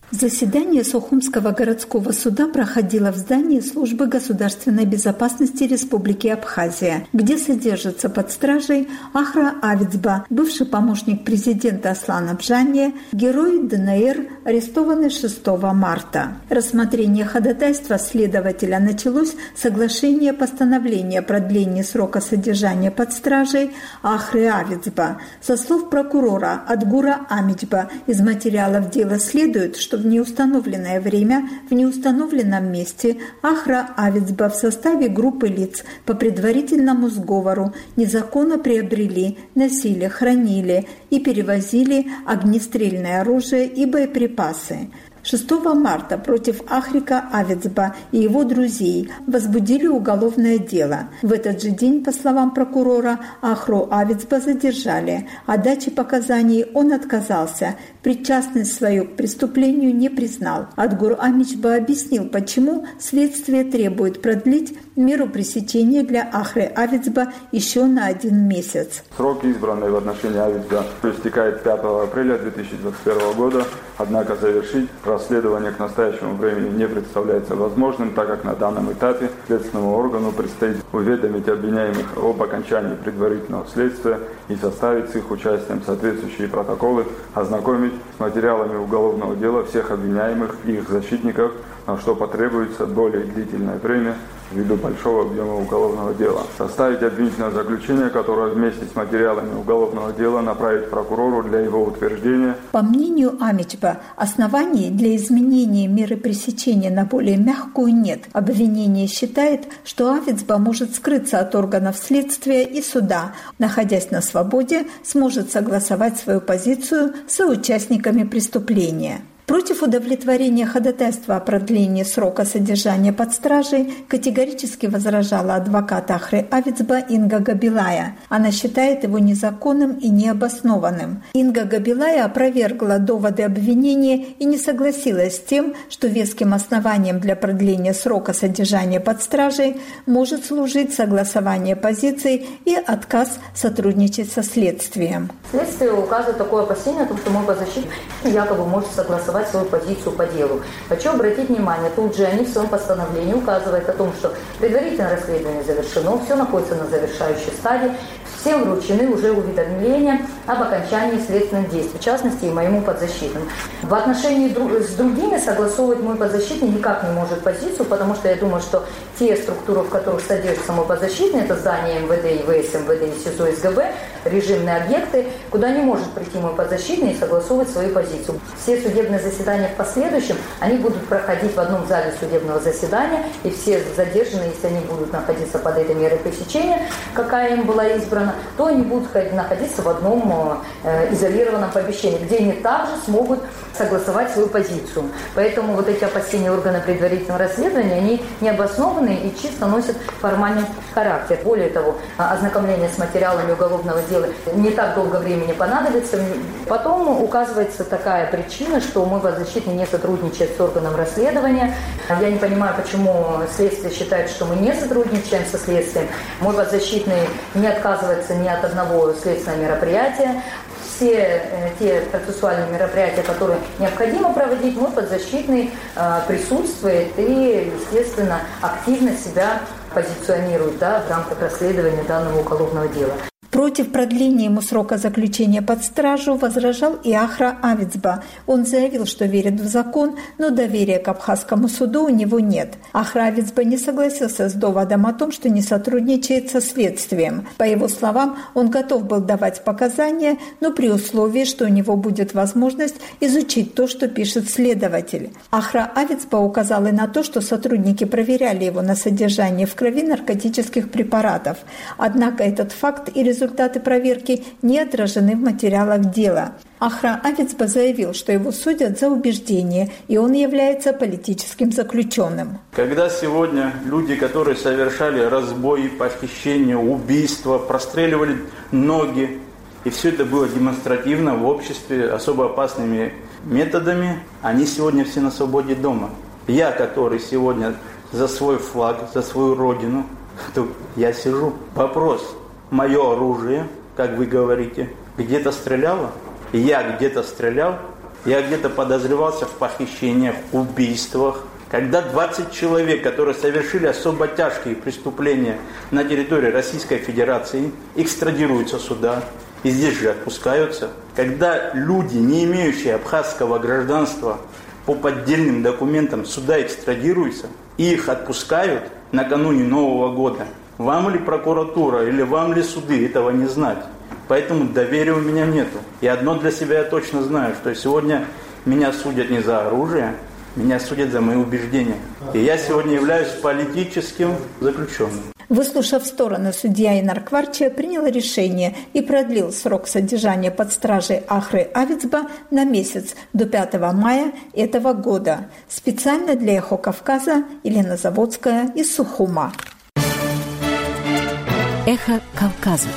Заседание Сухумского городского суда проходило в здании Службы государственной безопасности Республики Абхазия, где содержится под стражей Ахра Авицба, бывший помощник президента Аслана Бжания, герой ДНР, арестованный шестого марта. Рассмотрение ходатайства следователя началось с оглашения постановления о продлении срока содержания под стражей Ахры Авицба. Со слов прокурора Адгура Амичба из материалов дела следует, что в неустановленное время в неустановленном месте Ахра Авицба в составе группы лиц по предварительному сговору незаконно приобрели, носили, хранили и перевозили огнестрельное оружие и боеприпасы. шестого марта против Ахрика Авицба и его друзей возбудили уголовное дело. В этот же день, по словам прокурора, Ахру Авицба задержали. О даче показаний он отказался. Причастность свою к преступлению не признал. Адгур Амичба объяснил, почему следствие требует продлить меру пресечения для Ахры Авицба еще на один месяц.
Срок, избранный в отношении Авицба, истекает пятого апреля две тысячи двадцать первого года, однако завершить расследование к настоящему времени не представляется возможным, так как на данном этапе следственному органу предстоит уведомить обвиняемых об окончании предварительного следствия и составить с их участием соответствующие протоколы, ознакомить с материалами уголовного дела всех обвиняемых и их защитников, на что потребуется более длительное время ввиду большого объема уголовного дела. Составить обвинительное заключение, которое вместе с материалами уголовного дела направить прокурору для его утверждения.
По мнению Амичба, оснований для изменения меры пресечения на более мягкую нет. Обвинение считает, что Авицба может скрыться от органов следствия и суда, находясь на свободе, сможет согласовать свою позицию с соучастниками преступления. Против удовлетворения ходатайства о продлении срока содержания под стражей категорически возражала адвокат Ахры Авицба Инга Габилая. Она считает его незаконным и необоснованным. Инга Габилая опровергла доводы обвинения и не согласилась с тем, что веским основанием для продления срока содержания под стражей может служить согласование позиций и отказ сотрудничать со следствием.
Следствие указывает такое опасение о том, что мой подзащитный якобы может согласовать свою позицию по делу. Хочу обратить внимание, тут же они в своем постановлении указывают о том, что предварительное расследование завершено, все находится на завершающей стадии, всем вручены уже уведомления об окончании следственных действий, в частности и моему подзащитному. В отношении с другими согласовывать мой подзащитный никак не может позицию, потому что я думаю, что те структуры, в которых содержится мой подзащитный, это здание эм вэ дэ, ИВС, эм вэ дэ, СИЗО, эс гэ бэ, режимные объекты, куда не может прийти мой подзащитный и согласовывать свою позицию. Все судебные заседания в последующем, они будут проходить в одном зале судебного заседания, и все задержанные, если они будут находиться под этой мерой пресечения, какая им была избрана, то они будут находиться в одном э, изолированном помещении, где они также смогут согласовать свою позицию. Поэтому вот эти опасения органа предварительного расследования, они необоснованные и чисто носят формальный характер. Более того, ознакомление с материалами уголовного дела не так долго времени понадобится. Потом указывается такая причина, что мой подзащитный не сотрудничает с органом расследования. Я не понимаю, почему следствие считает, что мы не сотрудничаем со следствием. Мой подзащитный не отказывается ни от одного следственного мероприятия. Все э, те процессуальные мероприятия, которые необходимо проводить, мой подзащитный э, присутствует и, естественно, активно себя позиционирует, да, в рамках расследования данного уголовного дела.
Против продления ему срока заключения под стражу возражал и Ахра Авицба. Он заявил, что верит в закон, но доверия к абхазскому суду у него нет. Ахра Авицба не согласился с доводом о том, что не сотрудничает со следствием. По его словам, он готов был давать показания, но при условии, что у него будет возможность изучить то, что пишет следователь. Ахра Авицба указал и на то, что сотрудники проверяли его на содержание в крови наркотических препаратов. Однако этот факт и результат Результаты проверки не отражены в материалах дела. Ахра Авицба заявил, что его судят за убеждение, и он является политическим заключенным.
Когда сегодня люди, которые совершали разбои, похищения, убийства, простреливали ноги, и все это было демонстративно в обществе особо опасными методами, они сегодня все на свободе дома. Я, который сегодня за свой флаг, за свою родину, то я сижу. Вопрос. Мое оружие, как вы говорите, где-то стреляло, я где-то стрелял, Я где-то подозревался в похищениях, убийствах. Когда двадцать человек, которые совершили особо тяжкие преступления на территории Российской Федерации, экстрадируются сюда и здесь же отпускаются. Когда люди, не имеющие абхазского гражданства, по поддельным документам сюда экстрадируются и их отпускают накануне Нового года, вам ли прокуратура или вам ли суды этого не знать. Поэтому доверия у меня нету. И одно для себя я точно знаю, что сегодня меня судят не за оружие, меня судят за мои убеждения. И я сегодня являюсь политическим заключенным.
Выслушав стороны, судья Инар Кварча принял решение и продлил срок содержания под стражей Ахры Авицба на месяц до пятого мая этого года. Специально для «Эхо Кавказа» Елена Заводская из Сухума.
«Эхо Кавказа».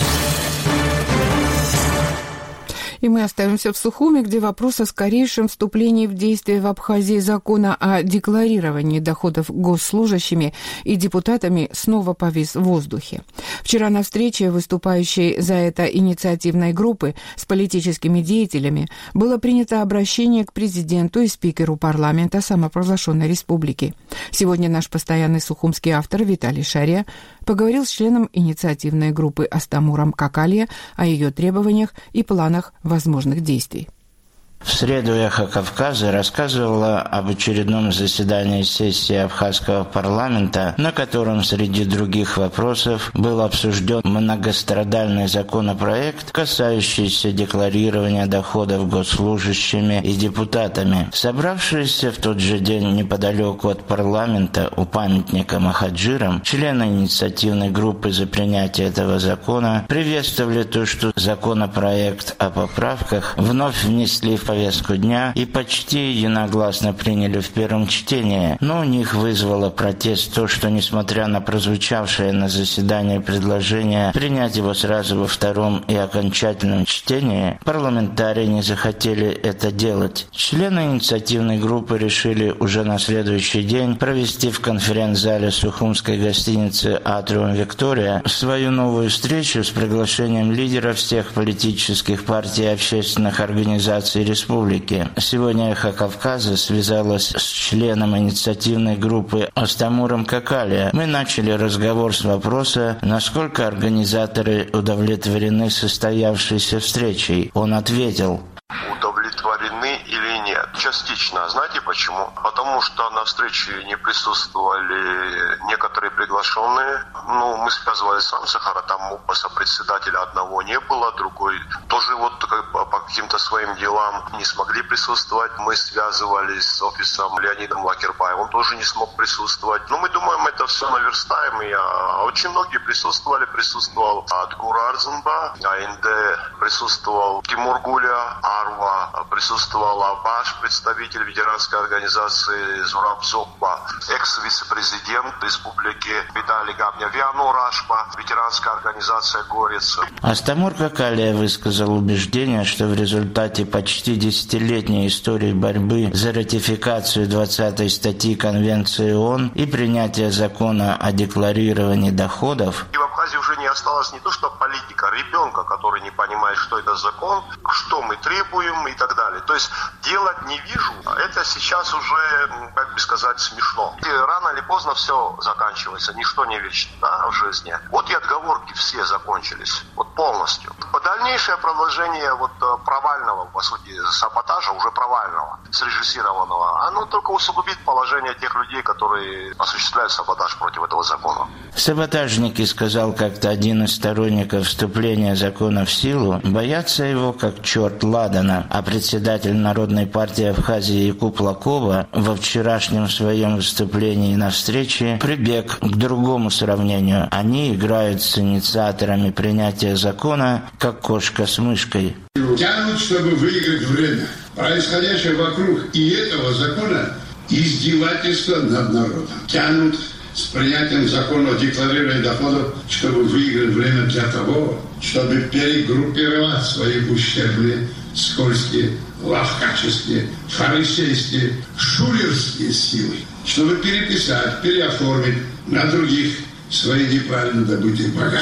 И мы остаемся в Сухуме, где вопрос о скорейшем вступлении в действие в Абхазии закона о декларировании доходов госслужащими и депутатами снова повис в воздухе. Вчера на встрече выступающей за это инициативной группы с политическими деятелями было принято обращение к президенту и спикеру парламента самопровозглашенной республики. Сегодня наш постоянный сухумский автор Виталий Шария поговорил с членом инициативной группы Астамуром Какалья о ее требованиях и планах возможных действий.
В среду «Эхо Кавказа» рассказывала об очередном заседании сессии Абхазского парламента, на котором среди других вопросов был обсужден многострадальный законопроект, касающийся декларирования доходов госслужащими и депутатами. Собравшиеся в тот же день неподалеку от парламента у памятника Махаджирам, члены инициативной группы за принятие этого закона приветствовали то, что законопроект о поправках вновь внесли в повестку дня и почти единогласно приняли в первом чтении, но у них вызвало протест то, что, несмотря на прозвучавшее на заседании предложение принять его сразу во втором и окончательном чтении, парламентарии не захотели это делать. Члены инициативной группы решили уже на следующий день провести в конференц-зале Сухумской гостиницы «Атриум Виктория» свою новую встречу с приглашением лидеров всех политических партий и общественных организаций республики. Сегодня «Эхо Кавказа» связалась с членом инициативной группы Астамуром Какалья. Мы начали разговор с вопроса, насколько организаторы удовлетворены состоявшейся встречей. Он ответил:
удовлетворены или нет? Частично. Знаете почему? Потому что на встрече не присутствовали некоторые приглашенные. Ну, мы связывались с Сахара, там сопредседателя одного не было, другой тоже вот по каким-то своим делам не смогли присутствовать. Мы связывались с офисом Леонидом Лакербаем, он тоже не смог присутствовать. Но мы думаем, это все наверстаем. И а, очень многие присутствовали. Присутствовал Адгур Арзанба, АНД, присутствовал Тимур Гуля, Арва, присутствовал Абаш, представитель ветеранской организации Зураб Зокба, экс-вице-президент республики Виталий Габня-Виано Рашба, ветеранская организация Горец.
Астамур Какалья высказал убеждение, что в результате почти десятилетней истории борьбы за ратификацию двадцатой статьи Конвенции ООН и принятие закона о декларировании доходов,
и в Абхазии уже не осталось не то что политика, ребенка, который не понимает, что это закон, что мы требуем и так далее. То есть делать не вижу. Это сейчас уже, как бы сказать, смешно. И рано или поздно все заканчивается. Ничто не вечно, да, в жизни. Вот и отговорки все закончились. Вот полностью. Дальнейшее продолжение вот провального, по сути, саботажа, уже провального, срежиссированного, оно только усугубит положение тех людей, которые осуществляют саботаж против этого закона.
Саботажники, сказал как-то один из сторонников вступления закона в силу, боятся его как черт ладана, а председатель Народной партии Абхазии Якуб Лакова во вчерашнем своем выступлении на встрече прибег к другому сравнению. Они играют с инициаторами принятия закона, как кошка с мышкой.
Тянут, чтобы выиграть время. Происходящее вокруг и этого закона издевательство над народом. Тянут с принятием закона о декларировании доходов, чтобы выиграть время для того, чтобы перегруппировать свои ущербные, скользкие, ловкаческие, фарисейские, шулерские силы, чтобы переписать, переоформить на других свои неправильно добытые богатства.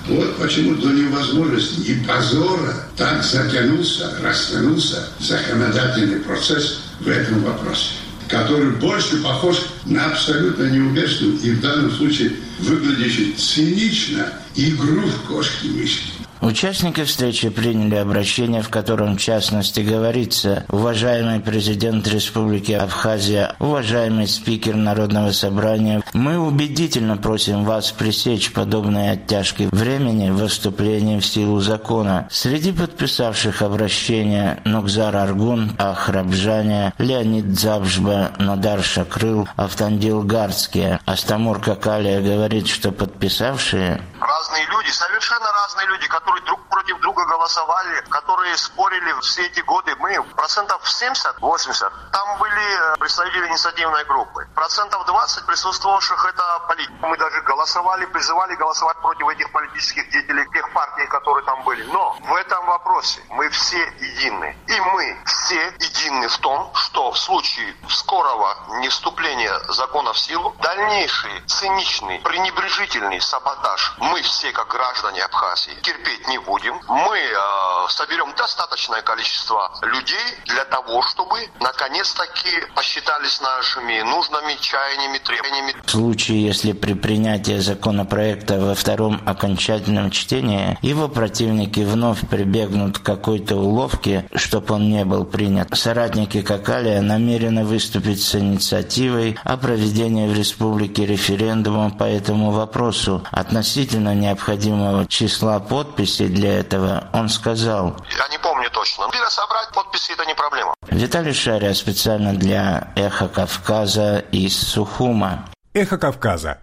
Вот почему до невозможности и позора так затянулся, растянулся законодательный процесс в этом вопросе, который больше похож на абсолютно неуместную и в данном случае выглядящую цинично игру в кошки-мышки.
Участники встречи приняли обращение, в котором, в частности, говорится: «Уважаемый президент Республики Абхазия, уважаемый спикер Народного собрания, мы убедительно просим вас пресечь подобные оттяжки времени в вступлении в силу закона». Среди подписавших обращение Нукзар Аргун, Ахрабжания, Леонид Дзабжба, Нодар Шакрыл, Автандил Гарцкий. Астамур Какалия говорит, что подписавшие...
Разные люди, совершенно разные люди, которые друг против друга голосовали, которые спорили все эти годы. Мы процентов семьдесят-восемьдесят, там были представители инициативной группы. Процентов двадцать присутствовавших это политики. Мы даже голосовали, призывали голосовать против этих политических деятелей, тех партий, которые там были. Но в этом вопросе мы все едины. И мы все едины в том, что в случае скорого невступления закона в силу, дальнейший циничный, пренебрежительный саботаж мы все, как граждане Абхазии, терпеть не будем. Мы э, соберем достаточное количество людей для того, чтобы наконец-таки посчитались нашими нужными чаяниями, требованиями.
В случае, если при принятии законопроекта во втором окончательном чтении его противники вновь прибегнут к какой-то уловке, чтобы он не был принят, соратники Какалия намерены выступить с инициативой о проведении в республике референдума по этому вопросу. Относительно необходимого числа подписей для этого он сказал:
«Я не помню точно. Собрать подписи — это не проблема».
Виталий Шария специально для «Эхо Кавказа» из Сухума.
«Эхо Кавказа».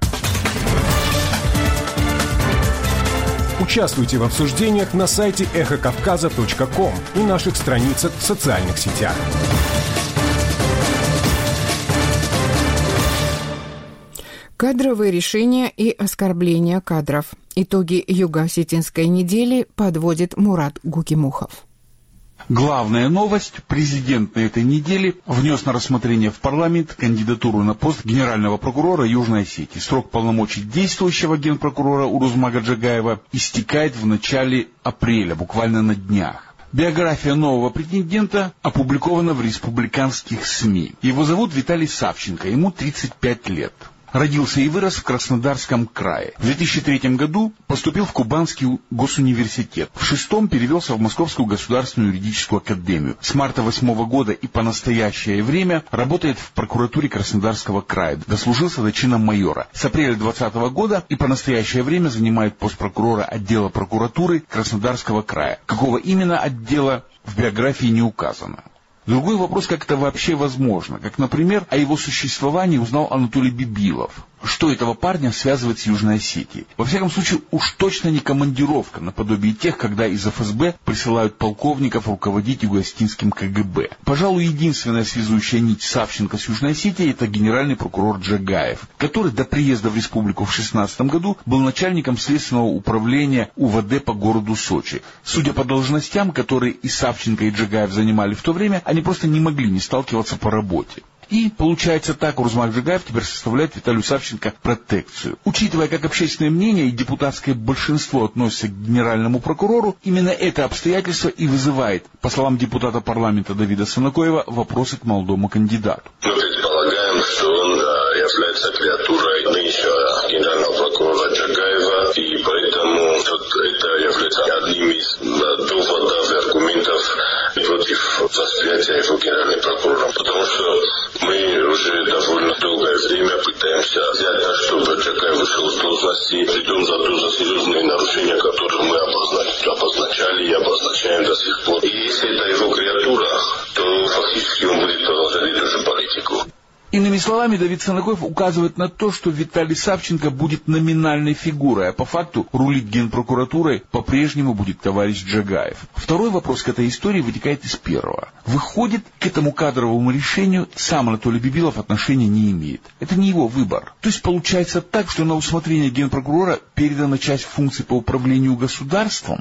Участвуйте в обсуждениях на сайте эхо кавказа точка ком и наших страницах в социальных сетях.
Кадровые решения и оскорбления кадров. Итоги Юго-Осетинской недели подводит Мурат Гукимухов.
Главная новость. Президент на этой неделе внес на рассмотрение в парламент кандидатуру на пост генерального прокурора Южной Осетии. Срок полномочий действующего генпрокурора Урузмага Джагаева истекает в начале апреля, буквально на днях. Биография нового претендента опубликована в республиканских СМИ. Его зовут Виталий Савченко, ему тридцать пять лет. Родился и вырос в Краснодарском крае. В две тысячи третьем году поступил в Кубанский госуниверситет. В шестом перевелся в Московскую государственную юридическую академию. С марта восьмого года и по настоящее время работает в прокуратуре Краснодарского края. Дослужился до чина майора. С апреля двадцатого года и по настоящее время занимает пост прокурора отдела прокуратуры Краснодарского края. Какого именно отдела в биографии не указано. Другой вопрос, как это вообще возможно. Как, например, о его существовании узнал Анатолий Бибилов. Что этого парня связывает с Южной Осетией? Во всяком случае, уж точно не командировка, наподобие тех, когда из эф эс бэ присылают полковников руководить Юго-Осетинским ка гэ бэ. Пожалуй, единственная связующая нить Савченко с Южной Осетией — это генеральный прокурор Джагаев, который до приезда в республику в шестнадцатом году был начальником следственного управления у вэ дэ по городу Сочи. Судя по должностям, которые и Савченко, и Джагаев занимали в то время, они просто не могли не сталкиваться по работе. И получается так, Урузмак Джагаев теперь составляет Виталию Савченко протекцию. Учитывая, как общественное мнение и депутатское большинство относятся к генеральному прокурору, именно это обстоятельство и вызывает, по словам депутата парламента Давида Санакоева, вопросы к молодому кандидату.
Мы предполагаем, что он является креатурой нынешнего генерального прокурора Джагаева, и поэтому это является одним из доводов и аргументов против восприятия его генеральным прокурором, потому что мы уже довольно долгое время пытаемся взять так, чтобы Джагаев вышел с должности, притом за то, за серьезные нарушения, которые мы обозначили, обозначали и обозначаем до сих пор. И если это его креатура, то фактически он будет продолжать эту же политику.
Иными словами, Давид Санакоев указывает на то, что Виталий Савченко будет номинальной фигурой, а по факту рулить генпрокуратурой по-прежнему будет товарищ Джагаев. Второй вопрос к этой истории вытекает из первого. Выходит, к этому кадровому решению сам Анатолий Бибилов отношения не имеет. Это не его выбор. То есть получается так, что на усмотрение генпрокурора передана часть функций по управлению государством.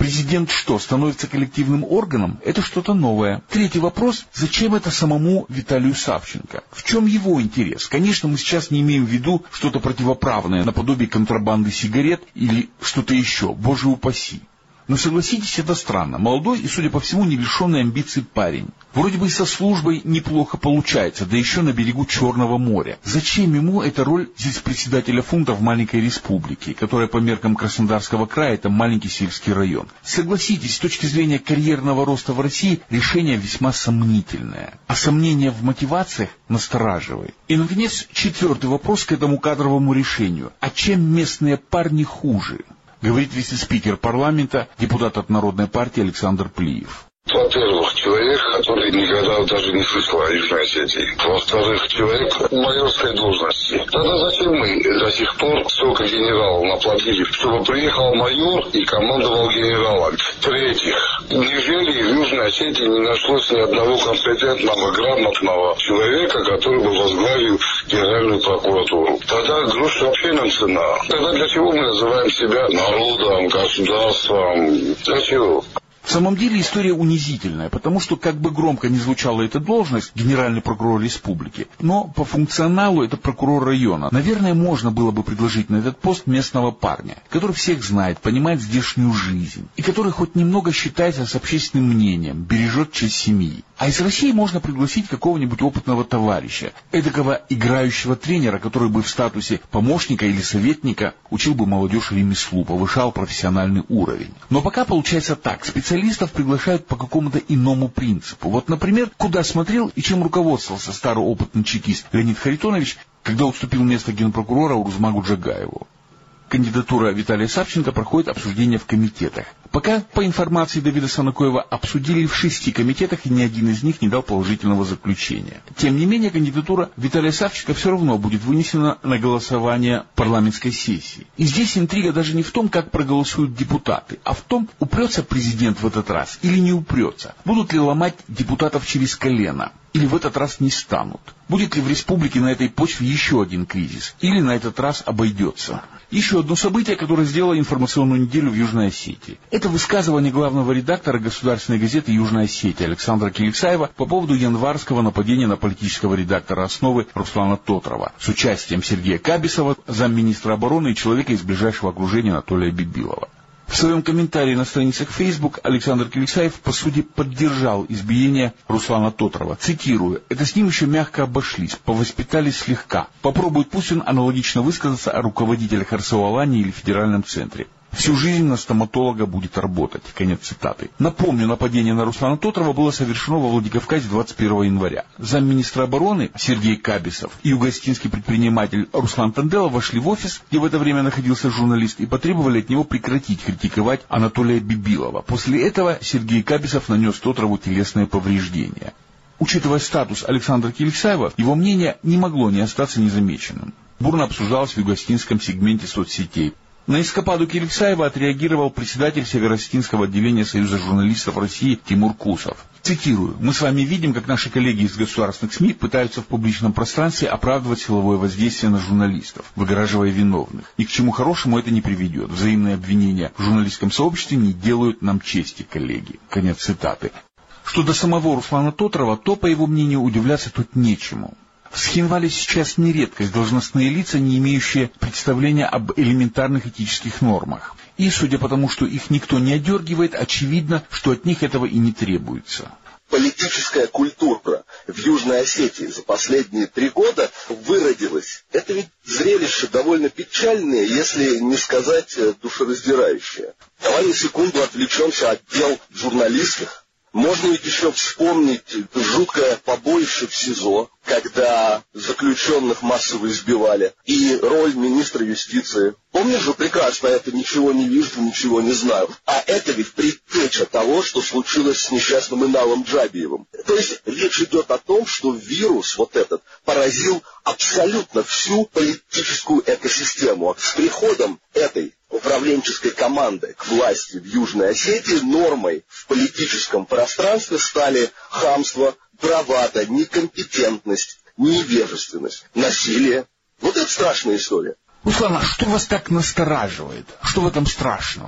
Президент что, становится коллективным органом? Это что-то новое. Третий вопрос. Зачем это самому Виталию Савченко? В чем его интерес? Конечно, мы сейчас не имеем в виду что-то противоправное, наподобие контрабанды сигарет или что-то еще. Боже упаси. Но согласитесь, это странно. Молодой и, судя по всему, не лишенный амбиций парень. Вроде бы и со службой неплохо получается, да еще на берегу Черного моря. Зачем ему эта роль здесь председателя фунта в маленькой республике, которая по меркам Краснодарского края это маленький сельский район? Согласитесь, с точки зрения карьерного роста в России решение весьма сомнительное. А сомнение в мотивациях настораживает. И, наконец, четвертый вопрос к этому кадровому решению. А чем местные парни хуже? Говорит вице-спикер парламента, депутат от Народной партии Александр Плиев.
Во-первых, человек, который никогда даже не слышал о Южной Осетии. Во-вторых, человек майорской должности. Тогда зачем мы до сих пор столько генералов наплатили, чтобы приехал майор и командовал генералом? В-третьих, неужели в Южной Осетии не нашлось ни одного компетентного, грамотного человека, который бы возглавил Генеральную прокуратуру? Тогда грош вообще нам цена. Тогда для чего мы называем себя народом, государством? Для чего?
В самом деле история унизительная, потому что, как бы громко ни звучала эта должность, генеральный прокурор республики, но по функционалу это прокурор района. Наверное, можно было бы предложить на этот пост местного парня, который всех знает, понимает здешнюю жизнь, и который хоть немного считается с общественным мнением, бережет честь семьи. А из России можно пригласить какого-нибудь опытного товарища, эдакого играющего тренера, который бы в статусе помощника или советника учил бы молодежь ремеслу, повышал профессиональный уровень. Но пока получается так, специалисты Специалистов приглашают по какому-то иному принципу. Вот, например, куда смотрел и чем руководствовался старый опытный чекист Леонид Харитонович, когда уступил место генпрокурора Урузмагу Джагаеву. Кандидатура Виталия Савченко проходит обсуждение в комитетах. Пока, по информации Давида Санакоева, обсудили в шести комитетах, и ни один из них не дал положительного заключения. Тем не менее, кандидатура Виталия Савченко все равно будет вынесена на голосование парламентской сессии. И здесь интрига даже не в том, как проголосуют депутаты, а в том, упрется президент в этот раз или не упрется. Будут ли ломать депутатов через колено? Или в этот раз не станут? Будет ли в республике на этой почве еще один кризис? Или на этот раз обойдется? Еще одно событие, которое сделало информационную неделю в Южной Осетии. Это высказывание главного редактора государственной газеты «Южная Осетия» Александра Киликсаева по поводу январского нападения на политического редактора «Основы» Руслана Тотрова с участием Сергея Кабисова, замминистра обороны и человека из ближайшего окружения Анатолия Бибилова. В своем комментарии на страницах Facebook Александр Киликсаев, по сути, поддержал избиение Руслана Тотрова. Цитирую: «Это с ним еще мягко обошлись, повоспитались слегка. Попробует Путин аналогично высказаться о руководителях эр эс о Алании или федеральном центре. Всю жизнь на стоматолога будет работать». Конец цитаты. Напомню, нападение на Руслана Тотрова было совершено во Владикавказе двадцать первого января. Замминистра обороны Сергей Кабисов и югостинский предприниматель Руслан Танделов вошли в офис, где в это время находился журналист, и потребовали от него прекратить критиковать Анатолия Бибилова. После этого Сергей Кабисов нанес Тотрову телесные повреждения. Учитывая статус Александра Киликсаева, его мнение не могло не остаться незамеченным. Бурно обсуждалось в югостинском сегменте соцсетей. На эскападу Киликсаева отреагировал председатель Северо-Осетинского отделения Союза журналистов России Тимур Кусов. Цитирую: «Мы с вами видим, как наши коллеги из государственных СМИ пытаются в публичном пространстве оправдывать силовое воздействие на журналистов, выгораживая виновных. Ни к чему хорошему это не приведет. Взаимные обвинения в журналистском сообществе не делают нам чести, коллеги». Конец цитаты. Что до самого Руслана Тотрова, то, по его мнению, удивляться тут нечему. В Схинвале сейчас не редкость должностные лица, не имеющие представления об элементарных этических нормах. И, судя по тому, что их никто не одергивает, очевидно, что от них этого и не требуется.
Политическая культура в Южной Осетии за последние три года выродилась. Это ведь зрелище довольно печальное, если не сказать душераздирающее. Давай на секунду отвлечемся от дел журналистов. Можно ведь еще вспомнить жуткое побоище в СИЗО, когда заключенных массово избивали, и роль министра юстиции. Помнишь же прекрасно, это ничего не вижу, ничего не знаю. А это ведь предтеча того, что случилось с несчастным Иналом Джабиевым. То есть речь идет о том, что вирус вот этот поразил абсолютно всю политическую экосистему. С приходом этой управленческой команды к власти в Южной Осетии нормой в политическом пространстве стали хамство, бравада, некомпетентность, невежественность, насилие. Вот это страшная история.
Руслан, а что вас так настораживает? Что в этом страшного?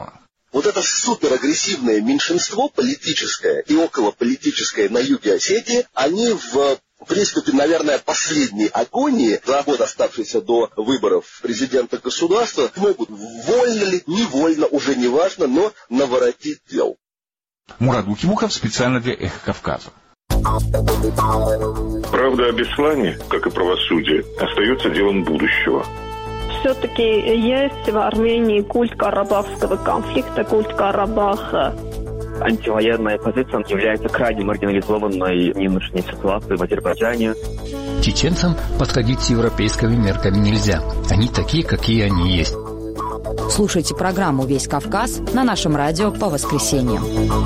Вот это суперагрессивное меньшинство политическое и околополитическое на юге Осетии, они в приступе, наверное, последней агонии, за год оставшейся до выборов президента государства, могут вольно ли, невольно, уже не важно, но наворотить дел.
Мурат Гукимухов специально для «Эхо Кавказа».
Правда о Беслане, как и правосудие, остается делом будущего.
Все-таки есть в Армении культ карабахского конфликта, культ Карабаха.
Антивоенная позиция является крайне маргинализованной в нынешней ситуации в Азербайджане.
Чеченцам подходить с европейскими мерками нельзя. Они такие, какие они есть.
Слушайте программу «Весь Кавказ» на нашем радио по воскресеньям.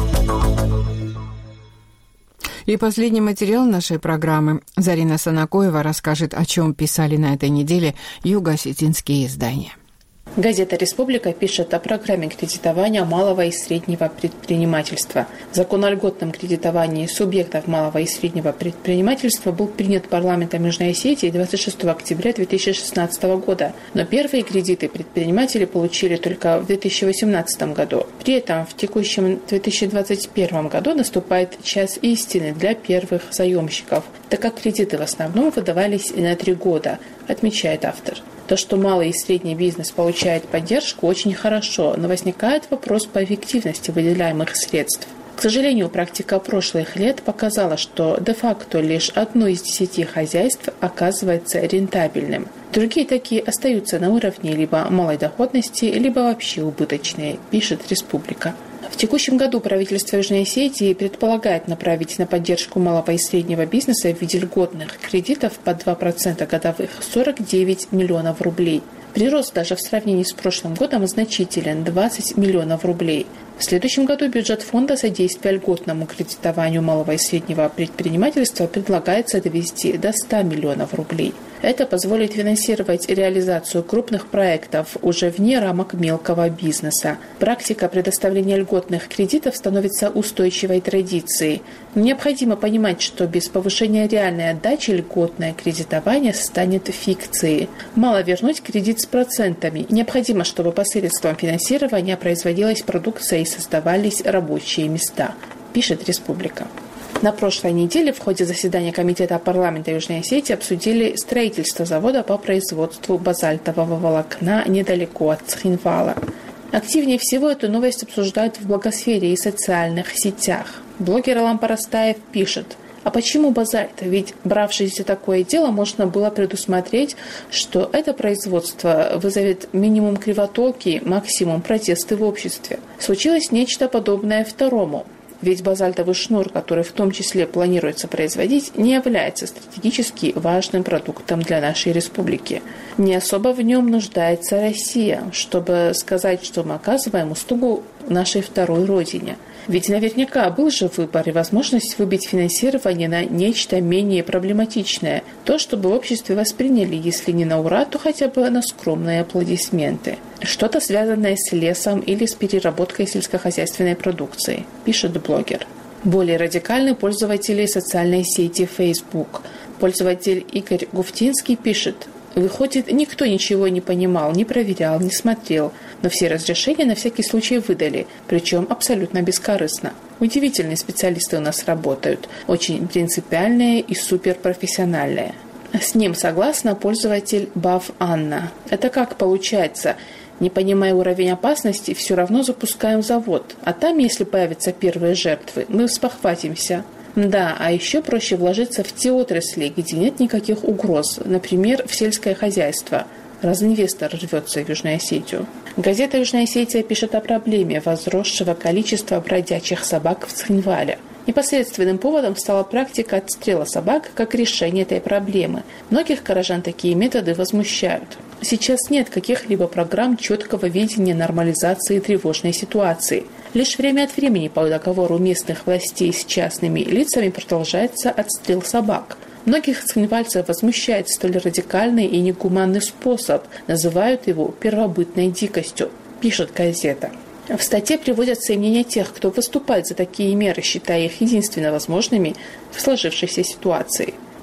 И последний материал нашей программы. Зарина Санакоева расскажет, о чем писали на этой неделе юго-осетинские издания.
Газета «Республика» пишет о программе кредитования малого и среднего предпринимательства. Закон о льготном кредитовании субъектов малого и среднего предпринимательства был принят парламентом Южной Осетии двадцать шестого октября две тысячи шестнадцатого года, но первые кредиты предприниматели получили только в две тысячи восемнадцатом году. При этом в текущем две тысячи двадцать первом году наступает час истины для первых заемщиков, так как кредиты в основном выдавались на три года, отмечает автор. То, что малый и средний бизнес получает поддержку, очень хорошо, но возникает вопрос по эффективности выделяемых средств. К сожалению, практика прошлых лет показала, что де-факто лишь одно из десяти хозяйств оказывается рентабельным. Другие такие остаются на уровне либо малой доходности, либо вообще убыточные, пишет «Республика». В текущем году правительство Южной Осетии предполагает направить на поддержку малого и среднего бизнеса в виде льготных кредитов по два процента годовых сорок девять миллионов рублей. Прирост даже в сравнении с прошлым годом значителен – двадцать миллионов рублей. В следующем году бюджет фонда содействия льготному кредитованию малого и среднего предпринимательства предлагается довести до ста миллионов рублей. Это позволит финансировать реализацию крупных проектов уже вне рамок мелкого бизнеса. Практика предоставления льготных кредитов становится устойчивой традицией. Необходимо понимать, что без повышения реальной отдачи льготное кредитование станет фикцией. Мало вернуть кредит с процентами. Необходимо, чтобы посредством финансирования производилась продукция и создавались рабочие места, пишет «Республика». На прошлой неделе в ходе заседания Комитета парламента Южной Осетии обсудили строительство завода по производству базальтового волокна недалеко от Цхинвала. Активнее всего эту новость обсуждают в блогосфере и социальных сетях. Блогер Алам Парастаев пишет: а почему базальт? Ведь, бравшись за такое дело, можно было предусмотреть, что это производство вызовет минимум кривотолки, максимум протесты в обществе. Случилось нечто подобное второму. Ведь базальтовый шнур, который в том числе планируется производить, не является стратегически важным продуктом для нашей республики. Не особо в нем нуждается Россия, чтобы сказать, что мы оказываем услугу нашей второй родине. Ведь наверняка был же выбор и возможность выбить финансирование на нечто менее проблематичное. То, чтобы в обществе восприняли, если не на ура, то хотя бы на скромные аплодисменты. Что-то связанное с лесом или с переработкой сельскохозяйственной продукции, пишет блогер. Более радикальны пользователи социальной сети Facebook. Пользователь Игорь Гуфтинский пишет: выходит, никто ничего не понимал, не проверял, не смотрел, но все разрешения на всякий случай выдали, причем абсолютно бескорыстно. Удивительные специалисты у нас работают, очень принципиальные и суперпрофессиональные. С ним согласна пользователь Бав Анна. Это как получается? Не понимая уровень опасности, все равно запускаем завод, а там, если появятся первые жертвы, мы спохватимся. Да, а еще проще вложиться в те отрасли, где нет никаких угроз, например, в сельское хозяйство, раз инвестор рвется в Южную Осетию. Газета «Южная Осетия» пишет о проблеме возросшего количества бродячих собак в Цхинвале. Непосредственным поводом стала практика отстрела собак как решение этой проблемы. Многих горожан такие методы возмущают. Сейчас нет каких-либо программ четкого видения нормализации тревожной ситуации. Лишь время от времени по договору местных властей с частными лицами продолжается отстрел собак. Многих цхинвальцев возмущает столь радикальный и негуманный способ, называют его первобытной дикостью, пишет газета. В статье приводятся и мнения тех, кто выступает за такие меры, считая их единственно возможными в сложившейся ситуации.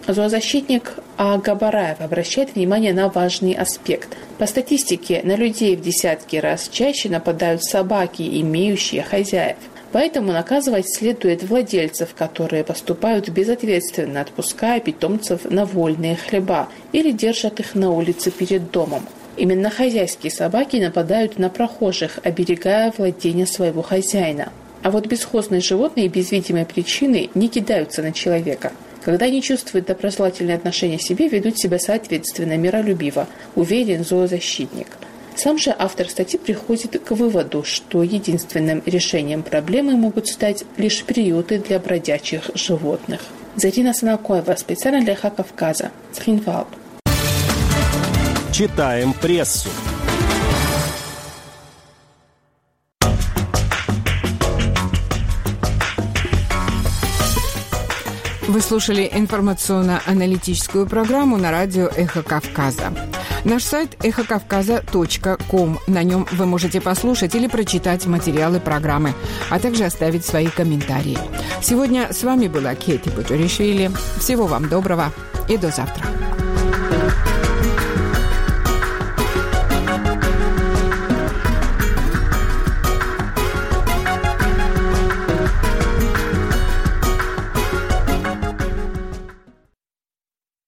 Зоозащитник Габараев обращает внимание на важный аспект. По статистике, на людей в десятки раз чаще нападают собаки, имеющие хозяев. Поэтому наказывать следует владельцев, которые поступают безответственно, отпуская питомцев на вольные хлеба или держат их на улице перед домом. Именно хозяйские собаки нападают на прохожих, оберегая владение своего хозяина. А вот бесхозные животные без видимой причины не кидаются на человека. Когда они чувствуют доброжелательное отношение к себе, ведут себя соответственно, миролюбиво, уверен зоозащитник. Сам же автор статьи приходит к выводу, что единственным решением проблемы могут стать лишь приюты для бродячих животных. Зарина Санакоева, специально для Эхо Кавказа, Цхинвал.
Читаем прессу.
Вы слушали информационно-аналитическую программу на радио «Эхо Кавказа». Наш сайт эхо кавказа точка ком. На нем вы можете послушать или прочитать материалы программы, а также оставить свои комментарии. Сегодня с вами была Кети Бутуришвили. Всего вам доброго и до завтра.